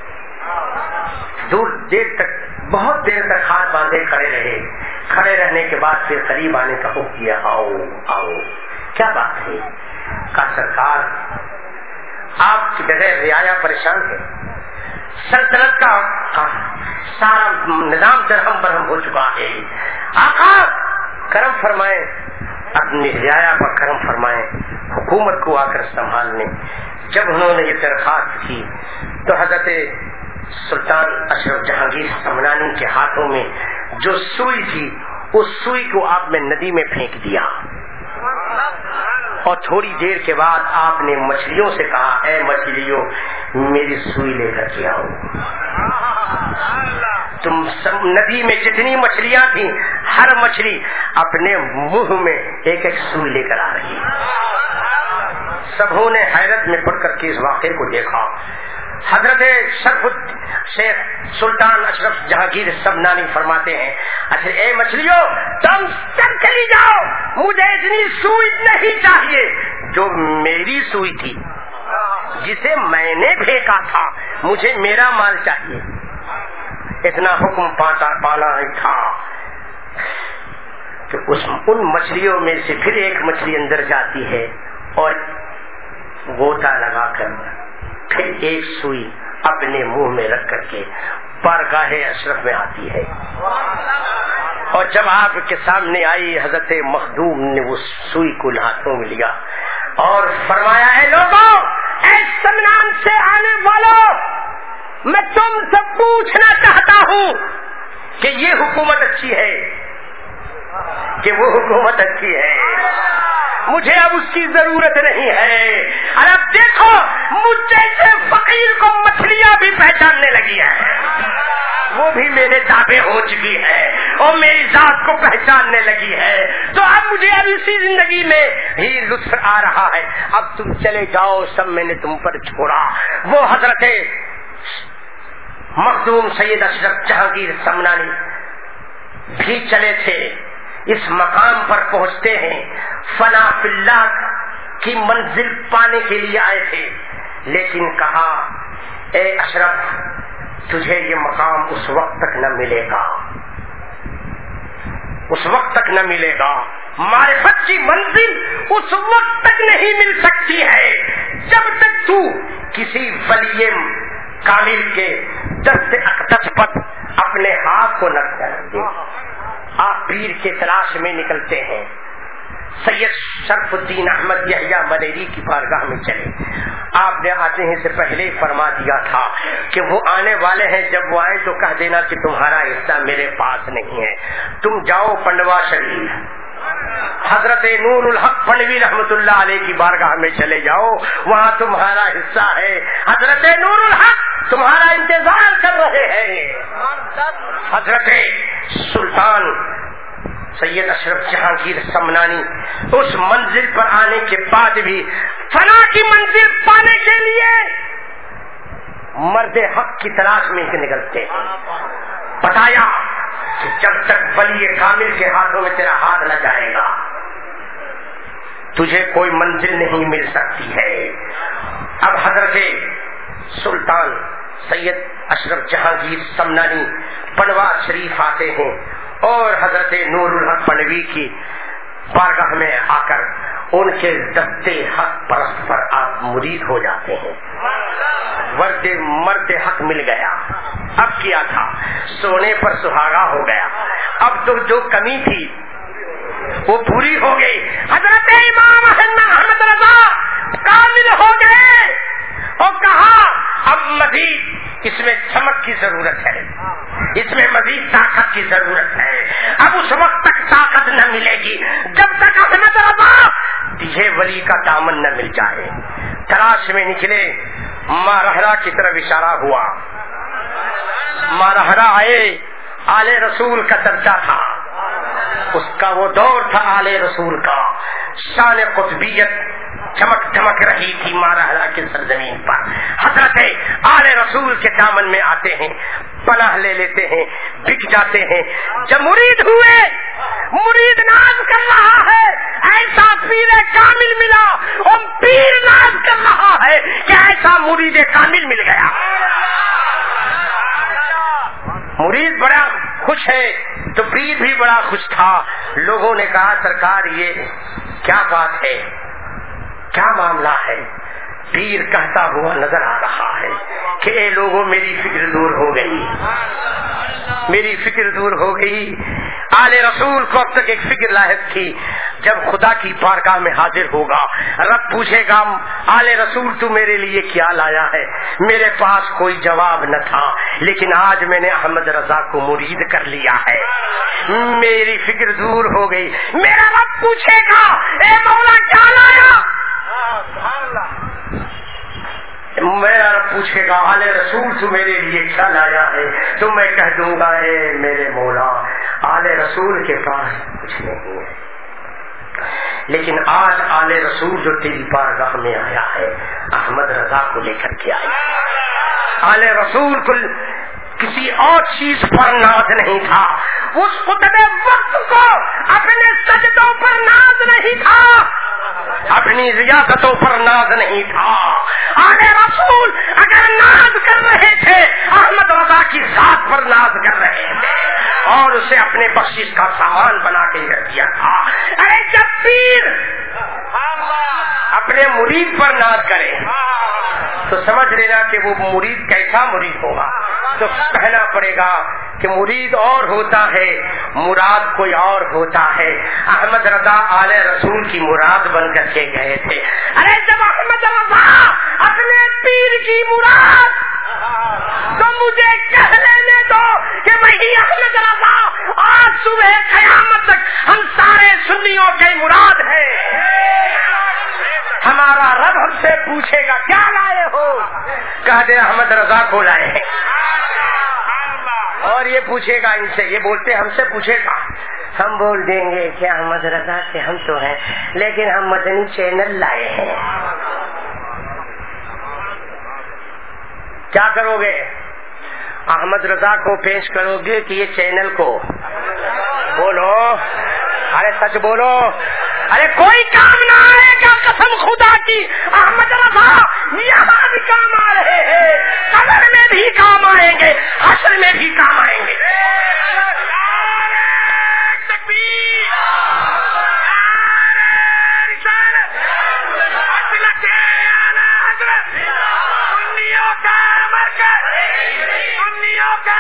دور دیر تک بہت دیر تک ہاتھ باندھے کھڑے رہے. کھڑے رہنے کے بعد پھر قریب آنے کا حکم کیا, آؤ آؤ. کیا بات ہے؟ کہا سرکار آپ کی بغیر رعایا پریشان ہے, سلطنت کا سارا نظام درہم برہم ہو چکا ہے. آقا کرم فرمائیں, اپنی رعایا پر کرم فرمائیں, حکومت کو آ کر سنبھالنے. جب انہوں نے یہ درخواست کی تو حضرت سلطان اشرف جہانگیر سمنانی کے ہاتھوں میں جو سوئی تھی اس سوئی کو آپ نے ندی میں پھینک دیا. اور تھوڑی دیر کے بعد آپ نے مچھلیوں سے کہا, اے مچھلیوں میری سوئی لے کر کے آؤ. تم ندی میں جتنی مچھلیاں تھیں ہر مچھلی اپنے منہ میں ایک ایک سوئی لے کر آ رہی. سبوں نے حیرت میں پڑ کر کے اس واقعے کو دیکھا. حضرت شرف شیخ سلطان اشرف جہانگیر سمنانی فرماتے ہیں, اچھا اے مچھلیوں تم سب چلی جاؤ, مجھے اتنی سوئی نہیں چاہیے جو میری سوئی تھی, جسے میں نے پھینکا تھا, مجھے میرا مال چاہیے. اتنا حکم پاتا پانا ہی تھا کہ اس ان مچھلیوں میں سے پھر ایک مچھلی اندر جاتی ہے اور غوطہ لگا کر پھر ایک سوئی اپنے منہ میں رکھ کر کے بارگاہ اشرف میں آتی ہے. اور جب آپ کے سامنے آئی حضرت مخدوم نے وہ سوئی کو ہاتھوں میں لیا اور فرمایا, اے لوگوں, اے سمنان سے آنے والوں, میں تم سے پوچھنا چاہتا ہوں کہ یہ حکومت اچھی ہے کہ وہ حکومت اچھی ہے؟ مجھے اب اس کی ضرورت نہیں ہے. اور اب دیکھو مجھ جیسے فقیر کو مچھلیاں بھی پہچاننے لگی ہے, وہ بھی میرے تابع ہو چکی ہے اور میری ذات کو پہچاننے لگی ہے. تو اب مجھے اب اسی زندگی میں ہی لطف آ رہا ہے. اب تم چلے جاؤ, سب میں نے تم پر چھوڑا. وہ حضرت مخدوم سید اشرف جہانگیر سمنانی بھی چلے تھے, اس مقام پر پہنچتے ہیں, فنا فی اللہ کی منزل پانے کے لیے آئے تھے, لیکن کہا اے اشرف تجھے یہ مقام اس وقت تک نہ ملے گا, اس وقت تک نہ ملے گا. معرفت کی منزل اس وقت تک نہیں مل سکتی ہے جب تک تو کسی ولی کامل کے دست اقدس پر اپنے ہاتھ کو نہ کر دے. آپ پیر کے تلاش میں نکلتے ہیں, سید شرف الدین احمد یحییٰ ملیری کی بارگاہ میں چلے. آپ نے آتے ہیں سے پہلے فرما دیا تھا کہ وہ آنے والے ہیں, جب وہ آئے تو کہہ دینا کہ تمہارا حصہ میرے پاس نہیں ہے, تم جاؤ پنڈوا شریف حضرت نور الحق پنڈوی رحمت اللہ علیہ کی بارگاہ میں چلے جاؤ, وہاں تمہارا حصہ ہے. حضرت نور الحق تمہارا انتظار کر رہے ہیں. حضرت سلطان سید اشرف جہانگیر سمنانی اس منزل پر آنے کے بعد بھی فنا کی منزل پانے کے لیے مرد حق کی تلاش میں نکلتے ہیں. بتایا کہ جب تک ولی کامل کے ہاتھوں میں تیرا ہاتھ نہ جائے گا تجھے کوئی منزل نہیں مل سکتی ہے. اب حضرت سلطان سید اشرف جہانگیر سمنانی پنڈوا شریف آتے ہیں اور حضرت نور الحق پنڈوی کی بارگاہ میں آ کر ان کے دستے حق پرست پر آپ مرید ہو جاتے ہیں. ورد مرد حق مل گیا. اب کیا تھا, سونے پر سہاگا ہو گیا. اب تو جو کمی تھی وہ پوری ہو گئی. حضرت امام احمد رضا کامل ہو گئے اور کہا اب مزید اس میں چمک کی ضرورت ہے, اس میں مزید طاقت کی ضرورت ہے. اب اس وقت تک طاقت نہ ملے گی جب تک احمد رضا تجھے ولی کا دامن نہ مل جائے. تلاش میں نکلے, مارہرا کی طرف اشارہ ہوا. مارہرا آئے, آل رسول کا درجہ تھا, اس کا وہ دور تھا آل رسول کا. شان قطبیت چمک دمک رہی تھی مارہرا کی سرزمین پر. حضرت آل رسول کے دامن میں آتے ہیں, پناہ لے لیتے ہیں, بک جاتے ہیں. جب مرید ہوئے, مرید ناز کر رہا ہے ایسا پیر کامل ملا, اور پیر ناز کر رہا ہے کہ ایسا مرید کامل مل گیا. مرید بڑا خوش ہے تو پیر بھی بڑا خوش تھا. لوگوں نے کہا سرکار یہ کیا بات ہے, کیا معاملہ ہے؟ پیر کہتا ہوا نظر آ رہا ہے کہ اے لوگوں میری فکر دور ہو گئی, میری فکر دور ہو گئی. آل رسول کو اب تک ایک فکر لاحق تھی, جب خدا کی بارگاہ میں حاضر ہوگا رب پوچھے گا آل رسول تو میرے لیے کیا لایا ہے. میرے پاس کوئی جواب نہ تھا, لیکن آج میں نے احمد رضا کو مرید کر لیا ہے, میری فکر دور ہو گئی. میرا رب پوچھے گا اے مولا کیا لایا, میرا رب پوچھے گا آل رسول تو میرے لیے کیا لایا ہے, تو میں کہہ دوں گا اے میرے مولا آل رسول کے پاس کچھ نہیں ہے. لیکن آج آل رسول جو تیری بارگاہ میں آیا ہے احمد رضا کو لے کر کے آیا. آل رسول کو کسی اور چیز پر ناز نہیں تھا, اس قطب وقت کو اپنے سجدوں پر ناز نہیں تھا, اپنی ریاستوں پر ناز نہیں تھا. آل رسول اگر ناز کر رہے تھے احمد رضا کی ذات پر ناز کر رہے تھے اور اسے اپنے بخشش کا سامان بنا کے رکھ دیا تھا. ارے جب پیر اپنے مرید پر ناز کرے تو سمجھ لینا کہ وہ مرید کیسا مرید ہوگا. تو کہنا پڑے گا کہ مرید اور ہوتا ہے, مراد کوئی اور ہوتا ہے. احمد رضا آل رسول کی مراد بن کر کے گئے تھے. ارے جب احمد رضا اپنے پیر کی مراد, تو مجھے کہہ لینے دو کہ وہی احمد رضا آج صبح قیامت تک ہم سارے سنیوں کے مراد ہے. ہمارا رب ہم سے پوچھے گا کیا لائے ہو, کہہ دے احمد رضا کو لائے ہیں. اور یہ پوچھے گا ان سے, یہ بولتے ہم سے پوچھے گا, ہم بول دیں گے کہ احمد رضا سے ہم تو ہیں لیکن ہم مدنی چینل لائے ہیں. کیا کرو گے؟ احمد رضا کو پیش کرو گے کہ یہ چینل کو بولو, ارے سچ بولو, ارے کوئی کام نہ آئے گا قسم خدا کی. احمد رضا یہاں بھی کام آ رہے ہیں, قبر میں بھی کام آئیں گے, حشر میں بھی کام آئیں گے.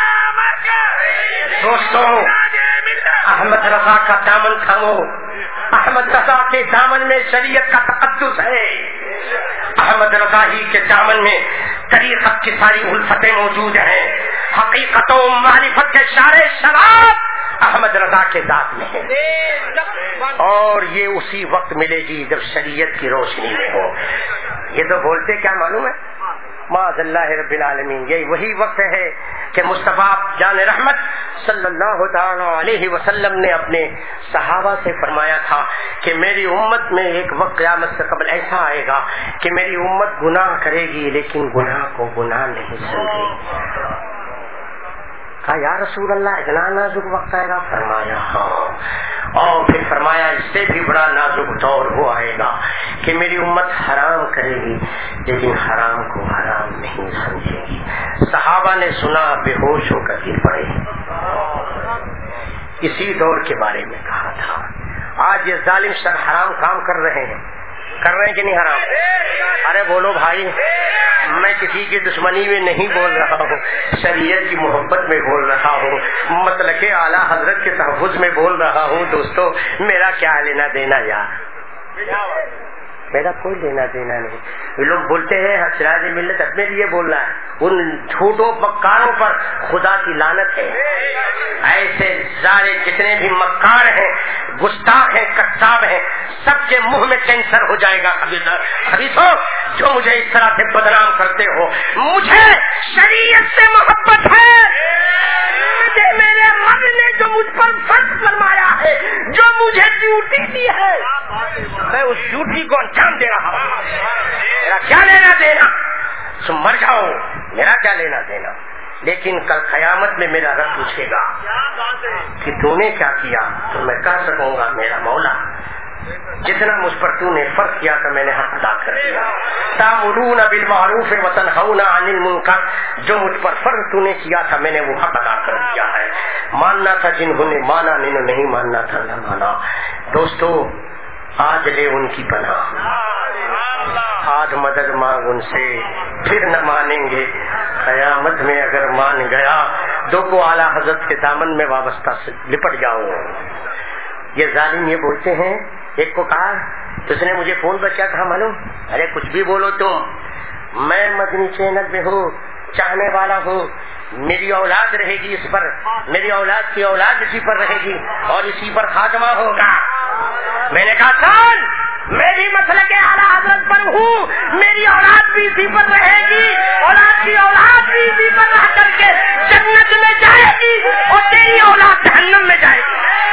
دوستوں احمد رضا کا دامن تھامو, احمد رضا کے دامن میں شریعت کا تقدس ہے، احمد رضا ہی کے دامن میں طریقت کی ساری الفتیں موجود ہیں، حقیقت و معرفت کے اشارے شراب احمد رضا کے ذات میں ہے، اور یہ اسی وقت ملے گی جب شریعت کی روشنی میں ہو۔ یہ تو بولتے کیا معلوم ہے، معاذ اللہ رب العالمین، یہی وہی وقت ہے کہ مصطفیٰ جان رحمت صلی اللہ تعالی علیہ وسلم نے اپنے صحابہ سے فرمایا تھا کہ میری امت میں ایک وقت قیامت سے قبل ایسا آئے گا کہ میری امت گناہ کرے گی لیکن گناہ کو گناہ نہیں سمجھے گی۔ کہا یا رسول اللہ اتنا نازک وقت آئے گا؟ فرمایا ہاں، اور پھر فرمایا اس سے بھی بڑا نازک دور وہ آئے گا کہ میری امت حرام کرے گی لیکن حرام کو حرام نہیں سمجھے گی۔ صحابہ نے سنا، بے ہوش ہو کر گر پڑے۔ اسی دور کے بارے میں کہا تھا۔ آج یہ ظالم شر حرام کام کر رہے ہیں، کر رہے ہیں کہ نہیں حرام؟ ارے بولو بھائی، میں کسی کی دشمنی میں نہیں بول رہا ہوں، شریعت کی محبت میں بول رہا ہوں، مسلک اعلیٰ حضرت کے تحفظ میں بول رہا ہوں۔ دوستو میرا کیا لینا دینا یار، میرا کوئی لینا دینا نہیں۔ لوگ بولتے ہیں سراج ملت اپنے لیے بول رہا ہے، ان جھوٹوں مکاروں پر خدا کی لعنت ہے۔ ایسے سارے جتنے بھی مکار ہیں، گستاخ ہیں، کذاب ہیں، سب کے منہ میں کینسر ہو جائے گا۔ خبیثو جو مجھے اس طرح سے بدنام کرتے ہو، مجھے شریعت سے محبت ہے، مجھے میرے رب نے جو مجھ پر فرض فرمایا ہے، جو مجھے ڈیوٹی دی ہے، میں اس ڈیوٹی کو انجام دے رہا ہوں۔ میرا کیا لینا دینا، تم مر جاؤ، میرا کیا لینا دینا۔ لیکن کل قیامت میں میرا رب پوچھے گا کہ تو نے کیا کیا، تو میں کہہ سکوں گا میرا مولا جتنا مجھ پر تو نے فرض کیا تھا میں نے حق ادا کر دیا۔ تامرون بالمعروف وتنہون عن المنکر، جو مجھ پر فرض تو نے کیا تھا میں نے وہ حق ادا کر دیا ہے۔ ماننا تھا جنہوں نے مانا، جنہوں نے نہیں ماننا تھا نہ مانا۔ دوستو آج لے ان کی پناہ، آج مدد مانگ ان سے، پھر نہ مانیں گے قیامت میں اگر مان گیا دو کو اعلیٰ حضرت کے دامن میں وابستہ سے لپٹ جاؤں۔ یہ ظالم یہ بولتے ہیں، ایک کو کہا تو اس نے مجھے فون پر کیا کہا معلوم؟ ارے کچھ بھی بولو تم، میں مدنی چینل میں ہوں، چاہنے والا ہوں، میری اولاد رہے گی اس پر، میری اولاد کی اولاد اسی پر رہے گی اور اسی پر خاتمہ ہوگا۔ میں نے کہا سن، میں بھی مسلک اعلیٰ حضرت پر ہوں، میری اولاد بھی اسی پر رہے گی، اولاد کی اولاد بھی اسی پر رہ کر کے جنت میں جائے گی اور تیری اولاد جہنم میں جائے گی۔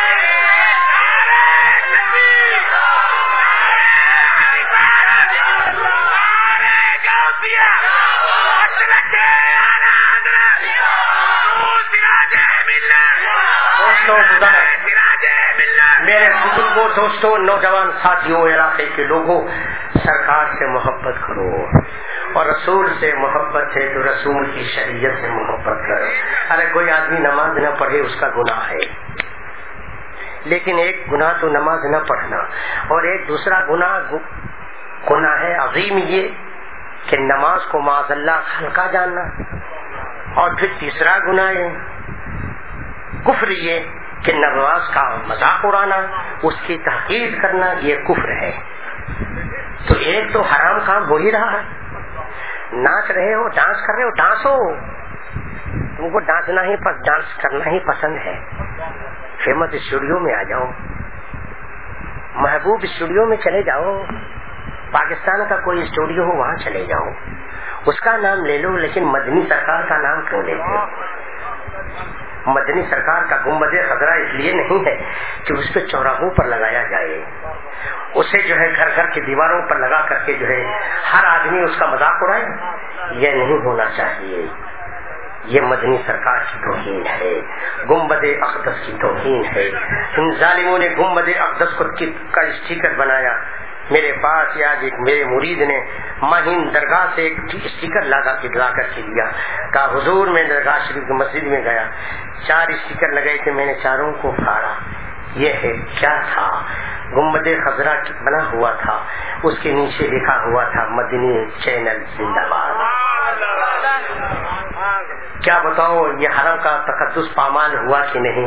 میرے بزرگوں، دوستوں، نوجوان ساتھیوں، علاقے کے لوگوں، سرکار سے محبت کرو، اور رسول سے محبت ہے تو رسول کی شریعت سے محبت کرو۔ ارے کوئی آدمی نماز نہ پڑھے اس کا گناہ ہے، لیکن ایک گناہ تو نماز نہ پڑھنا، اور ایک دوسرا گناہ گناہ ہے عظیم یہ کہ نماز کو معاذ اللہ ہلکا جاننا، اور پھر تیسرا گناہ ہے کفر یہ کہ نماز کا مذاق اڑانا، اس کی تحقیر کرنا، یہ کفر ہے۔ تو ایک تو حرام کام ہو ہی رہا ہے، ناچ رہے ہو، ڈانس کر رہے ہو، ڈانس ہو، تم کو ڈانسنا ہی ڈانس کرنا ہی پسند ہے، فیمس اسٹوڈیو میں آ جاؤ، محبوب اسٹوڈیو میں چلے جاؤ، پاکستان کا کوئی اسٹوڈیو ہو وہاں چلے جاؤ، اس کا نام لے لو، لیکن مدنی سرکار کا نام کیوں لیتے ہو؟ مدنی سرکار کا گنبد خضرا اس لیے نہیں ہے کہ اس پہ چوراہوں پر لگایا جائے، اسے جو ہے گھر گھر کی دیواروں پر لگا کر کے جو ہے ہر آدمی اس کا مذاق اڑائے، یہ نہیں ہونا چاہیے۔ یہ مدنی سرکار کی توہین ہے، گنبد اقدس کی توہین ہے۔ ان ظالموں نے گنبد اقدس کو کا اسٹیکر بنایا۔ میرے پاس آج ایک میرے مرید نے ماہین درگاہ سے ایک اسٹیکر لگا کے لا کر کے دیا، کہا حضور میں درگاہ شریف کی مسجد میں گیا، چار اسٹیکر لگے تھے، میں نے چاروں کو پھاڑا۔ یہ ہے کیا تھا؟ گنبد خضرا بنا ہوا تھا، اس کے نیچے لکھا ہوا تھا مدنی چینل زندہ باد۔ کیا بتاؤ یہ حرم کا تقدس پامال ہوا کہ نہیں؟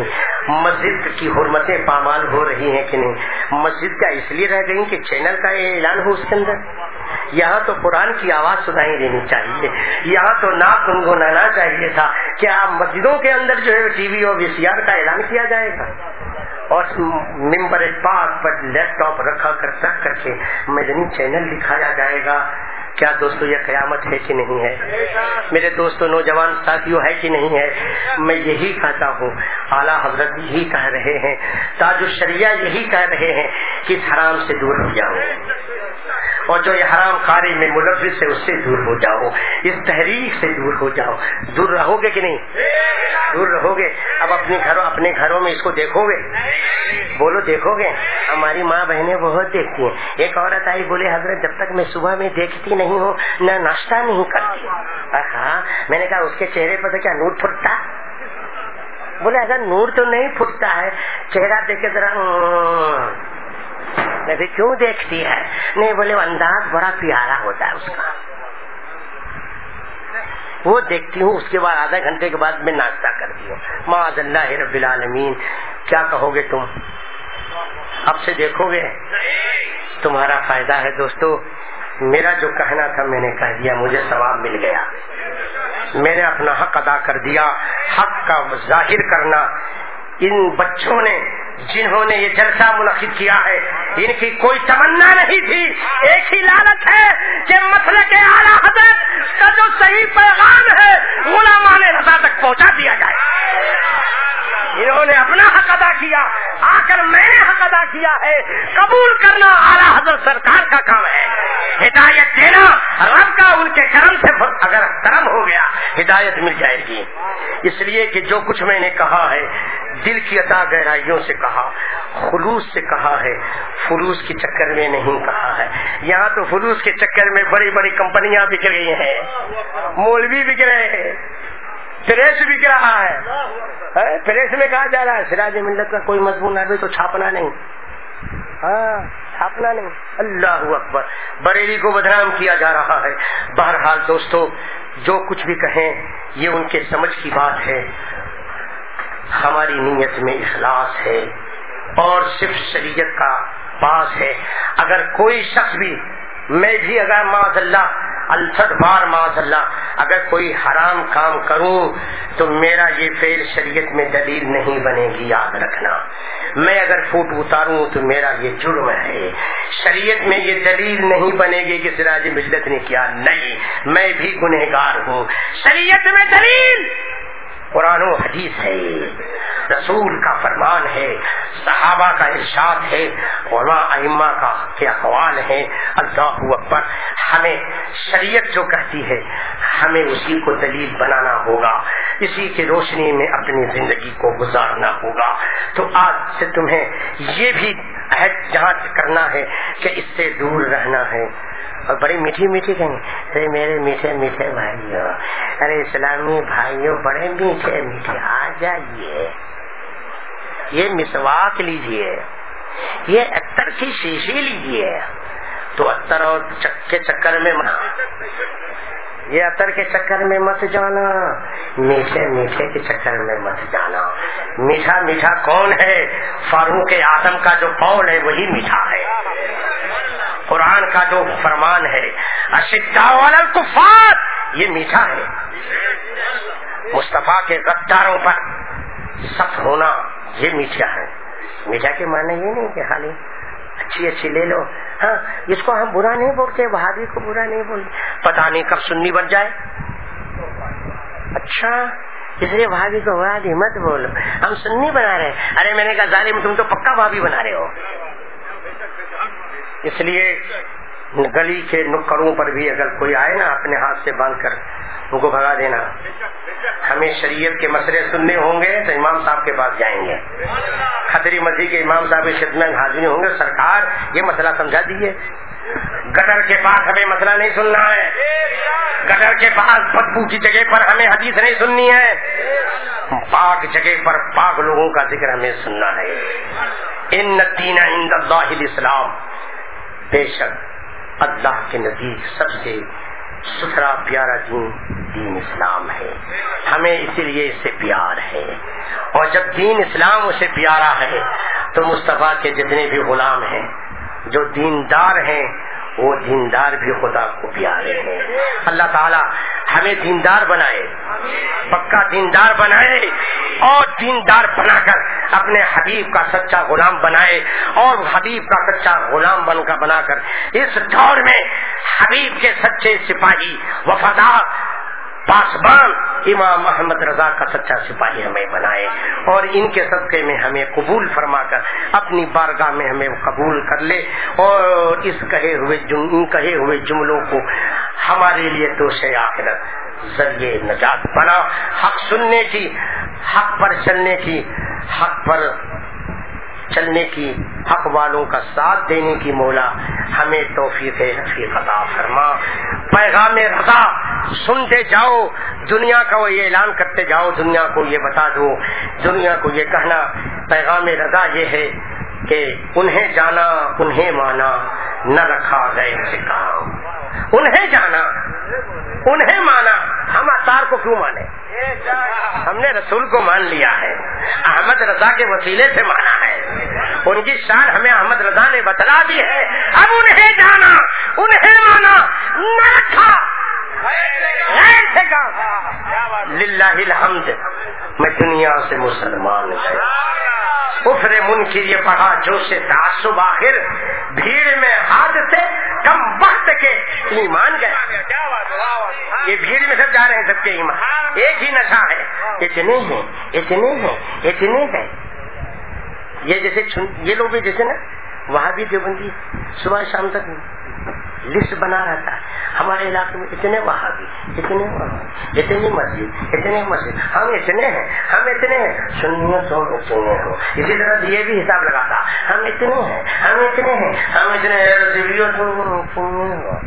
مسجد کی حرمتیں پامال ہو رہی ہیں کہ نہیں؟ مسجد کا اس لیے رہ گئی کہ چینل کا یہ اعلان ہو اس کے اندر. یہاں تو قرآن کی آواز سنائی دینی چاہیے, یہاں تو ناک گنگنانا چاہیے تھا. کیا مسجدوں کے اندر جو ہے ٹی وی اور وی سی آر کا اعلان کیا جائے گا اور ممبر پاک پر لیپ ٹاپ رکھا کر رکھ کر کے مدنی چینل دکھایا جائے گا؟ کیا دوستو یہ قیامت ہے کہ نہیں ہے؟ میرے دوستو نوجوان ساتھیوں ہے کہ نہیں ہے؟ میں یہی کہتا ہوں, اعلیٰ حضرت یہی کہہ رہے ہیں, تاج الشریعہ یہی کہہ رہے ہیں کہ اس حرام سے دور ہو جاؤ, اور جو یہ حرام کاری میں ملوث ہے اس سے دور ہو جاؤ, اس تحریک سے دور ہو جاؤ. دور رہو گے کہ نہیں؟ دور رہو گے. اب اپنے گھروں اپنے گھروں میں اس کو دیکھو گے؟ بولو دیکھو گے. ہماری ماں بہنیں بہت دیکھتی ہیں. ایک عورت آئی, بولے حضرت جب تک میں صبح میں دیکھتی نہیں ہوں نہ ناشتہ نہیں کرتی. ہاں, میں نے کہا اس کے چہرے پر کیا نور پھٹتا؟ بولے اگر نور تو نہیں پھٹتا ہے, چہرہ دیکھ کے ذرا میں بھی کیوں دیکھتی ہے؟ نہیں, بولے انداز بڑا پیارا ہوتا ہے اس کا, وہ دیکھتی ہوں. اس کے بعد آدھا گھنٹے کے بعد میں ناشتہ کرتی ہوں. معاذ اللہ رب العالمین. کیا کہو گے تم؟ اب سے دیکھو گے, تمہارا فائدہ ہے. دوستو میرا جو کہنا تھا میں نے کہہ دیا, مجھے ثواب مل گیا, میں نے اپنا حق ادا کر دیا. حق کا ظاہر کرنا, ان بچوں نے جنہوں نے یہ جلسہ منعقد کیا ہے ان کی کوئی تمنا نہیں تھی, ایک ہی لالچ ہے کہ مسلک اعلیٰ حضرت کا جو صحیح پیغام ہے علماء نے رضا تک پہنچا دیا جائے. انہوں نے اپنا حق ادا کیا, آ کر میں نے حق ادا کیا ہے. قبول کرنا اعلیٰ حضرت سرکار کا کام ہے, ہدایت دینا رب کا ان کے کرم سے اگر کرم ہو گیا ہدایت مل جائے گی. اس لیے کہ جو کچھ میں نے کہا ہے دل کی عطا گہرائیوں سے کہا, خلوص سے کہا ہے, فلوس کے چکر میں نہیں کہا ہے. یہاں تو فلوس کے چکر میں بڑی بڑی کمپنیاں بک رہی ہیں, مولوی بک رہے ہیں, پریس بک رہا ہے. پریس میں کہا جا رہا ہے سراج ملت کا کوئی مضمون آئے تو چھاپنا نہیں, ہاں چھاپنا نہیں. اللہ اکبر, بریلی کو بدنام کیا جا رہا ہے. بہرحال دوستو جو کچھ بھی کہیں یہ ان کے سمجھ کی بات ہے. ہماری نیت میں اخلاص ہے اور صرف شریعت کا پاس ہے. اگر کوئی شخص بھی, میں بھی اگر معاذ اللہ الفت بار معاذ اللہ اگر کوئی حرام کام کروں تو میرا یہ فعل شریعت میں دلیل نہیں بنے گی, یاد رکھنا. میں اگر فوٹو اتاروں تو میرا یہ جرم ہے, شریعت میں یہ دلیل نہیں بنے گی کہ سراج ملت نے کیا. نہیں, میں بھی گنہگار ہوں. شریعت میں دلیل قرآن و حدیث ہے, رسول کا فرمان ہے, صحابہ کا ارشاد ہے, علماء ائمہ کا کے اقوال ہیں. اللہ اکبر. ہمیں شریعت جو کہتی ہے ہمیں اسی کو دلیل بنانا ہوگا, اسی کی روشنی میں اپنی زندگی کو گزارنا ہوگا. تو آج سے تمہیں یہ بھی عہد جہاں کرنا ہے کہ اس سے دور رہنا ہے. اور بڑی میٹھی میٹھی کہیں, ارے میرے میٹھے میٹھے بھائیوں, ارے اسلامی بھائیوں بڑے میٹھے میٹھے, آ جائیے, یہ مسواک لیجئے, یہ عطر کی شیشی لیجئے. تو عطر اور کے چکر میں یہ عطر کے چکر میں مت جانا, میٹھے میٹھے کے چکر میں مت جانا. میٹھا میٹھا کون ہے؟ فاروق اعظم کا جو قول ہے وہی میٹھا ہے. قرآن کا جو فرمان ہے اشداء علی الکفار, یہ میٹھا ہے. مصطفیٰ کے غداروں پر سخت ہونا یہ میٹھا ہے. میٹھا کے معنی یہ نہیں کہ خالی اچھی اچھی لے لو. ہاں, اس کو ہم برا نہیں بولتے, وہابی کو برا نہیں بولتے. پتہ نہیں کب سنی بن جائے. اچھا, اس لیے وہابی کو وہابی مت بولو, ہم سنی بنا رہے ہیں. ارے میں نے کہا ظالم تم تو پکا وہابی بنا رہے ہو. اس لیے گلی کے نکڑوں پر بھی اگر کوئی آئے نا اپنے ہاتھ سے باندھ کر ان کو بھگا دینا. ہمیں شریعت کے مسئلے سننے ہوں گے تو امام صاحب کے پاس جائیں گے, خطری مسجد کے امام صاحب کی خدمت حاضر ہوں گے, سرکار یہ مسئلہ سمجھا دیجیے. گٹر کے پاس ہمیں مسئلہ نہیں سننا ہے, گٹر کے پاس بدبو کی جگہ پر ہمیں حدیث نہیں سننی ہے, پاک جگہ پر پاک لوگوں کا ذکر ہمیں سننا ہے. ان الدین عند اللہ الاسلام, بے شک اللہ کے نزدیک سب سے ستھرا پیارا دین دین اسلام ہے، ہمیں اسی لیے اس سے پیار ہے، اور جب دین اسلام اسے پیارا ہے تو مصطفیٰ کے جتنے بھی غلام ہیں جو دیندار ہیں وہ دیندار بھی خدا کو پیارے ہیں۔ اللہ تعالی ہمیں دیندار بنائے، پکا دیندار بنائے، اور دیندار بنا کر اپنے حبیب کا سچا غلام بنائے، اور حبیب کا سچا غلام بن کر بنا کر اس دور میں حبیب کے سچے سپاہی وفادار پاسبان امام احمد رضا کا سچا سپاہی ہمیں بنائے، اور ان کے صدقے میں ہمیں قبول فرما کر اپنی بارگاہ میں ہمیں قبول کر لے، اور اس کہے ہوئے جم... ان کہے ہوئے جملوں کو ہمارے لیے دوش آخرت ذریعے نجات بنا، حق سننے کی، حق پر چلنے کی، حق پر چلنے کی، حق والوں کا ساتھ دینے کی مولا ہمیں توفیق رفیق عطا فرما۔ پیغام رضا سنتے جاؤ، دنیا کا وہ یہ اعلان کرتے جاؤ، دنیا کو یہ بتا دو، دنیا کو یہ کہنا پیغام رضا یہ ہے کہ انہیں جانا انہیں مانا نہ رکھا غیر سے کام، انہیں جانا انہیں مانا، ہم اطہار کو کیوں مانے؟ ہم نے رسول کو مان لیا ہے، احمد رضا کے وسیلے سے مانا ہے، ان کی شان ہمیں احمد رضا نے بتلا دی ہے، اب انہیں جانا انہیں مانا نہ رکھا غیر سے کام۔ للہ الحمد میں دنیا سے مسلمان ہوں، کفر منکر یہ پڑھا جو سے تعصب، آخر بھیڑ میں ہاتھ سے کم وقت کے ایمان گئے، یہ بھیڑ میں سب جا رہے ہیں، سب کے ایمان ایک ہی نشہ ہے، اتنے ہیں اتنے ہیں اتنے ہیں، یہ جیسے یہ لوگ بھی جیسے نا وہاں بھی دیوبندی صبح شام تک لسٹ بنا رہتا ہے، ہمارے علاقے میں اتنے وہابی، اتنے وہابی، اتنی مسجد، اتنے مسجد، ہم اتنے ہیں ہم اتنے ہیں سنیے تو اتنے ہو، اسی طرح یہ بھی حساب لگاتا ہم اتنے ہیں ہم اتنے ہیں ہم اتنے ہیں۔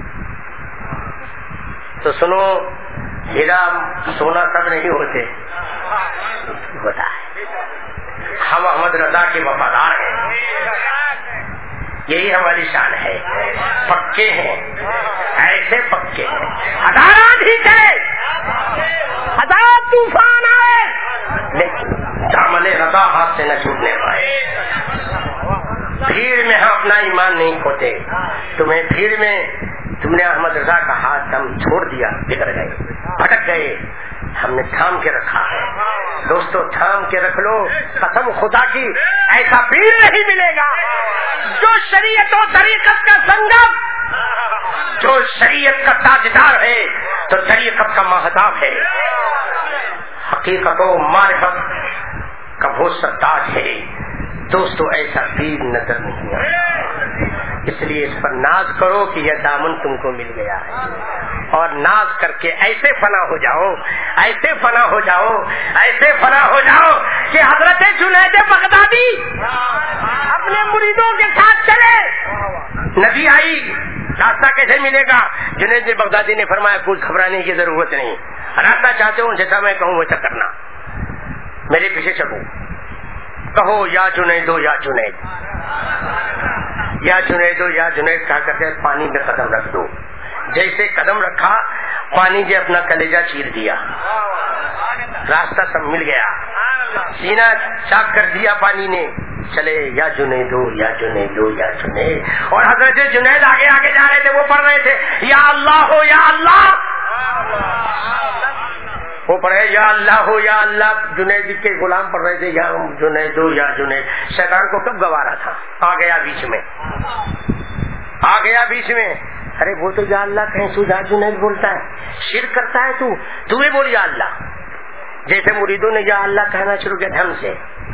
تو سنو، ہیرا سونا سب نہیں ہوتے ہوتا ہے، ہم احمد رضا کے وفادار ہیں، یہی ہماری شان ہے، پکے ہیں، ایسے پکے ہیں، ہزارات ہی چلے، ہزار طوفان آئے لیکن دامن رضا ہاتھ سے نہ چھوٹنے پائے۔ بھیڑ میں ہم اپنا ایمان نہیں کھوتے، تمہیں بھیڑ میں تم نے احمد رضا کا ہاتھ ہم چھوڑ دیا، بگڑ گئے، بھٹک گئے، ہم نے تھام کے رکھا ہے۔ دوستو تھام کے رکھ لو، قسم خدا کی ایسا پیر نہیں ملے گا جو شریعت و طریقت کا سنگم، جو شریعت کا تاجدار ہے تو طریقت کا مہتاب ہے، حقیقت و معرفت کا بہت سا تاج ہے۔ دوستو ایسا پیر نظر نہیں آتا، اس لیے اس پر ناز کرو کہ یہ دامن تم کو مل گیا ہے، اور ناز کر کے ایسے فنا ہو جاؤ، ایسے فنا ہو جاؤ، ایسے فنا ہو جاؤ کہ حضرت جنید بغدادی اپنے مریدوں کے ساتھ چلے، ندی آئی راستہ کیسے ملے گا؟ جنید بغدادی نے فرمایا کچھ گھبرانے کی ضرورت نہیں، راستہ چاہتے ہو جیسا میں کہوں ویسا کرنا، میرے پیچھے چلو، کہو یا جنیدو یا جنید، یا جنیدو یا جنید کہا کرتے پانی میں قدم رکھ دو، جیسے قدم رکھا پانی نے اپنا کلیجہ چیر دیا، راستہ سب مل گیا، سینہ چاک کر دیا پانی نے، چلے یا جنیدو یا جنیدو یا جنید، اور حضرت جنید آگے آگے جا رہے تھے، وہ پڑھ رہے تھے یا اللہ ہو یا اللہ، وہ پڑھے یا اللہ ہو یا اللہ، جنید کے غلام پڑھ رہے تھے یا جنیدو یا جنید۔ شیطان کو کب گوارا تھا؟ آ گیا بیچ میں، آ گیا بیچ میں، ارے وہ تو یا اللہ کہیں تو یا جنید بولتا ہے، شرک کرتا ہے تو تو بھی بول یا اللہ، جیسے مریدوں نے یا اللہ کہنا شروع کیا ڈھنگ سے،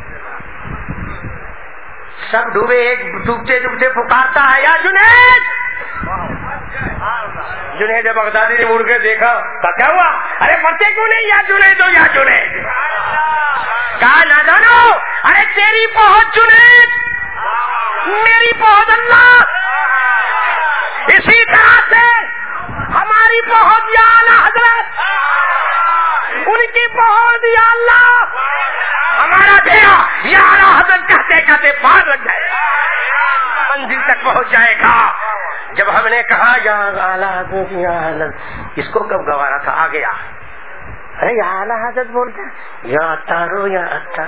سب ڈوبے، ایک ڈوبتے ڈوبتے پکارتا ہے یا جنید، جنید بغدادی نے مڑ کے دیکھا، کیا ہوا؟ ارے پڑھتے کیوں نہیں یا جنید ہو یا جنید؟ کہا نہ جانو، ارے تیری پہنچ جنید، میری پہنچ اللہ، اسی طرح سے ہماری پہنچ یا اعلیٰ حضرت، ان کی پہنچ یا اللہ، ہمارا دھیرا یا اعلیٰ حضرت کہتے کہتے پار لگ جائے، منزل تک پہنچ جائے گا۔ جب جب ہم نے کہا یا اعلیٰ حضرت یا اعلیٰ، اس کو کب گوارا تھا، آ گیا ارے یا اعلیٰ حضرت بولتا یا اتارو یا اتار،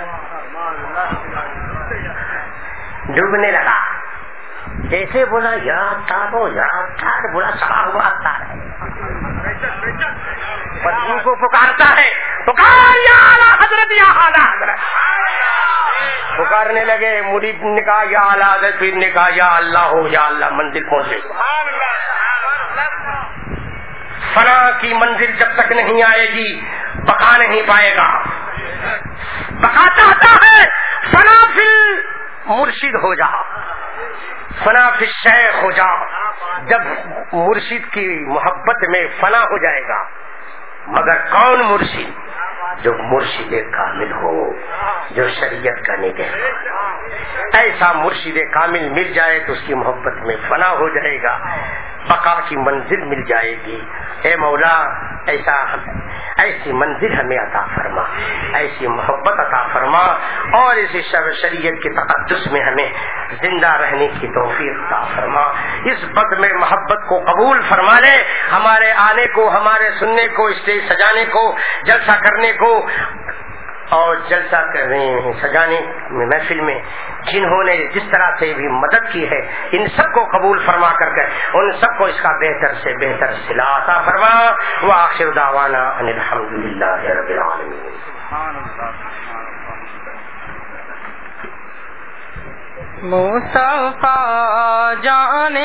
ڈوبنے لگا، جیسے بولا یا اتارو یا اتار، بولا سڑا ہوا اتار ہے، پتنی کو پکارتا ہے، پکار یا اعلیٰ حضرت یا اعلیٰ حضرت، پکارنے لگے، مرید نے کہا یا اعلیٰ حضرت، پھر نے کہا یا اللہ ہو یا اللہ، منزل پہنچے۔ فنا کی منزل جب تک نہیں آئے گی بقا نہیں پائے گا، بقا چاہتا ہے فنا فی مرشد ہو جا، فنا فی شیخ ہو جا، جب مرشد کی محبت میں فنا ہو جائے گا، مگر کون مرشد؟ جو مرشد کامل ہو، جو شریعت کا نگہبان، ایسا مرشد کامل مل جائے تو اس کی محبت میں فنا ہو جائے گا، بقا کی منزل مل جائے گی۔ اے مولا ایسا ایسی منزل ہمیں عطا فرما، ایسی محبت عطا فرما، اور اسی شریعت کی تقدس میں ہمیں زندہ رہنے کی توفیق عطا فرما، اس بد میں محبت کو قبول فرما لے، ہمارے آنے کو، ہمارے سننے کو، اسٹیج سجانے کو، جلسہ کرنے کو اور جلسہ کرنے سجانے محفل میں جنہوں نے جس طرح سے بھی مدد کی ہے، ان سب کو قبول فرما کر کے ان سب کو اس کا بہتر سے بہتر صلہ عطا فرما۔ وآخر دعوانا ان الحمدللہ رب العالمین۔ مصطفیٰ جان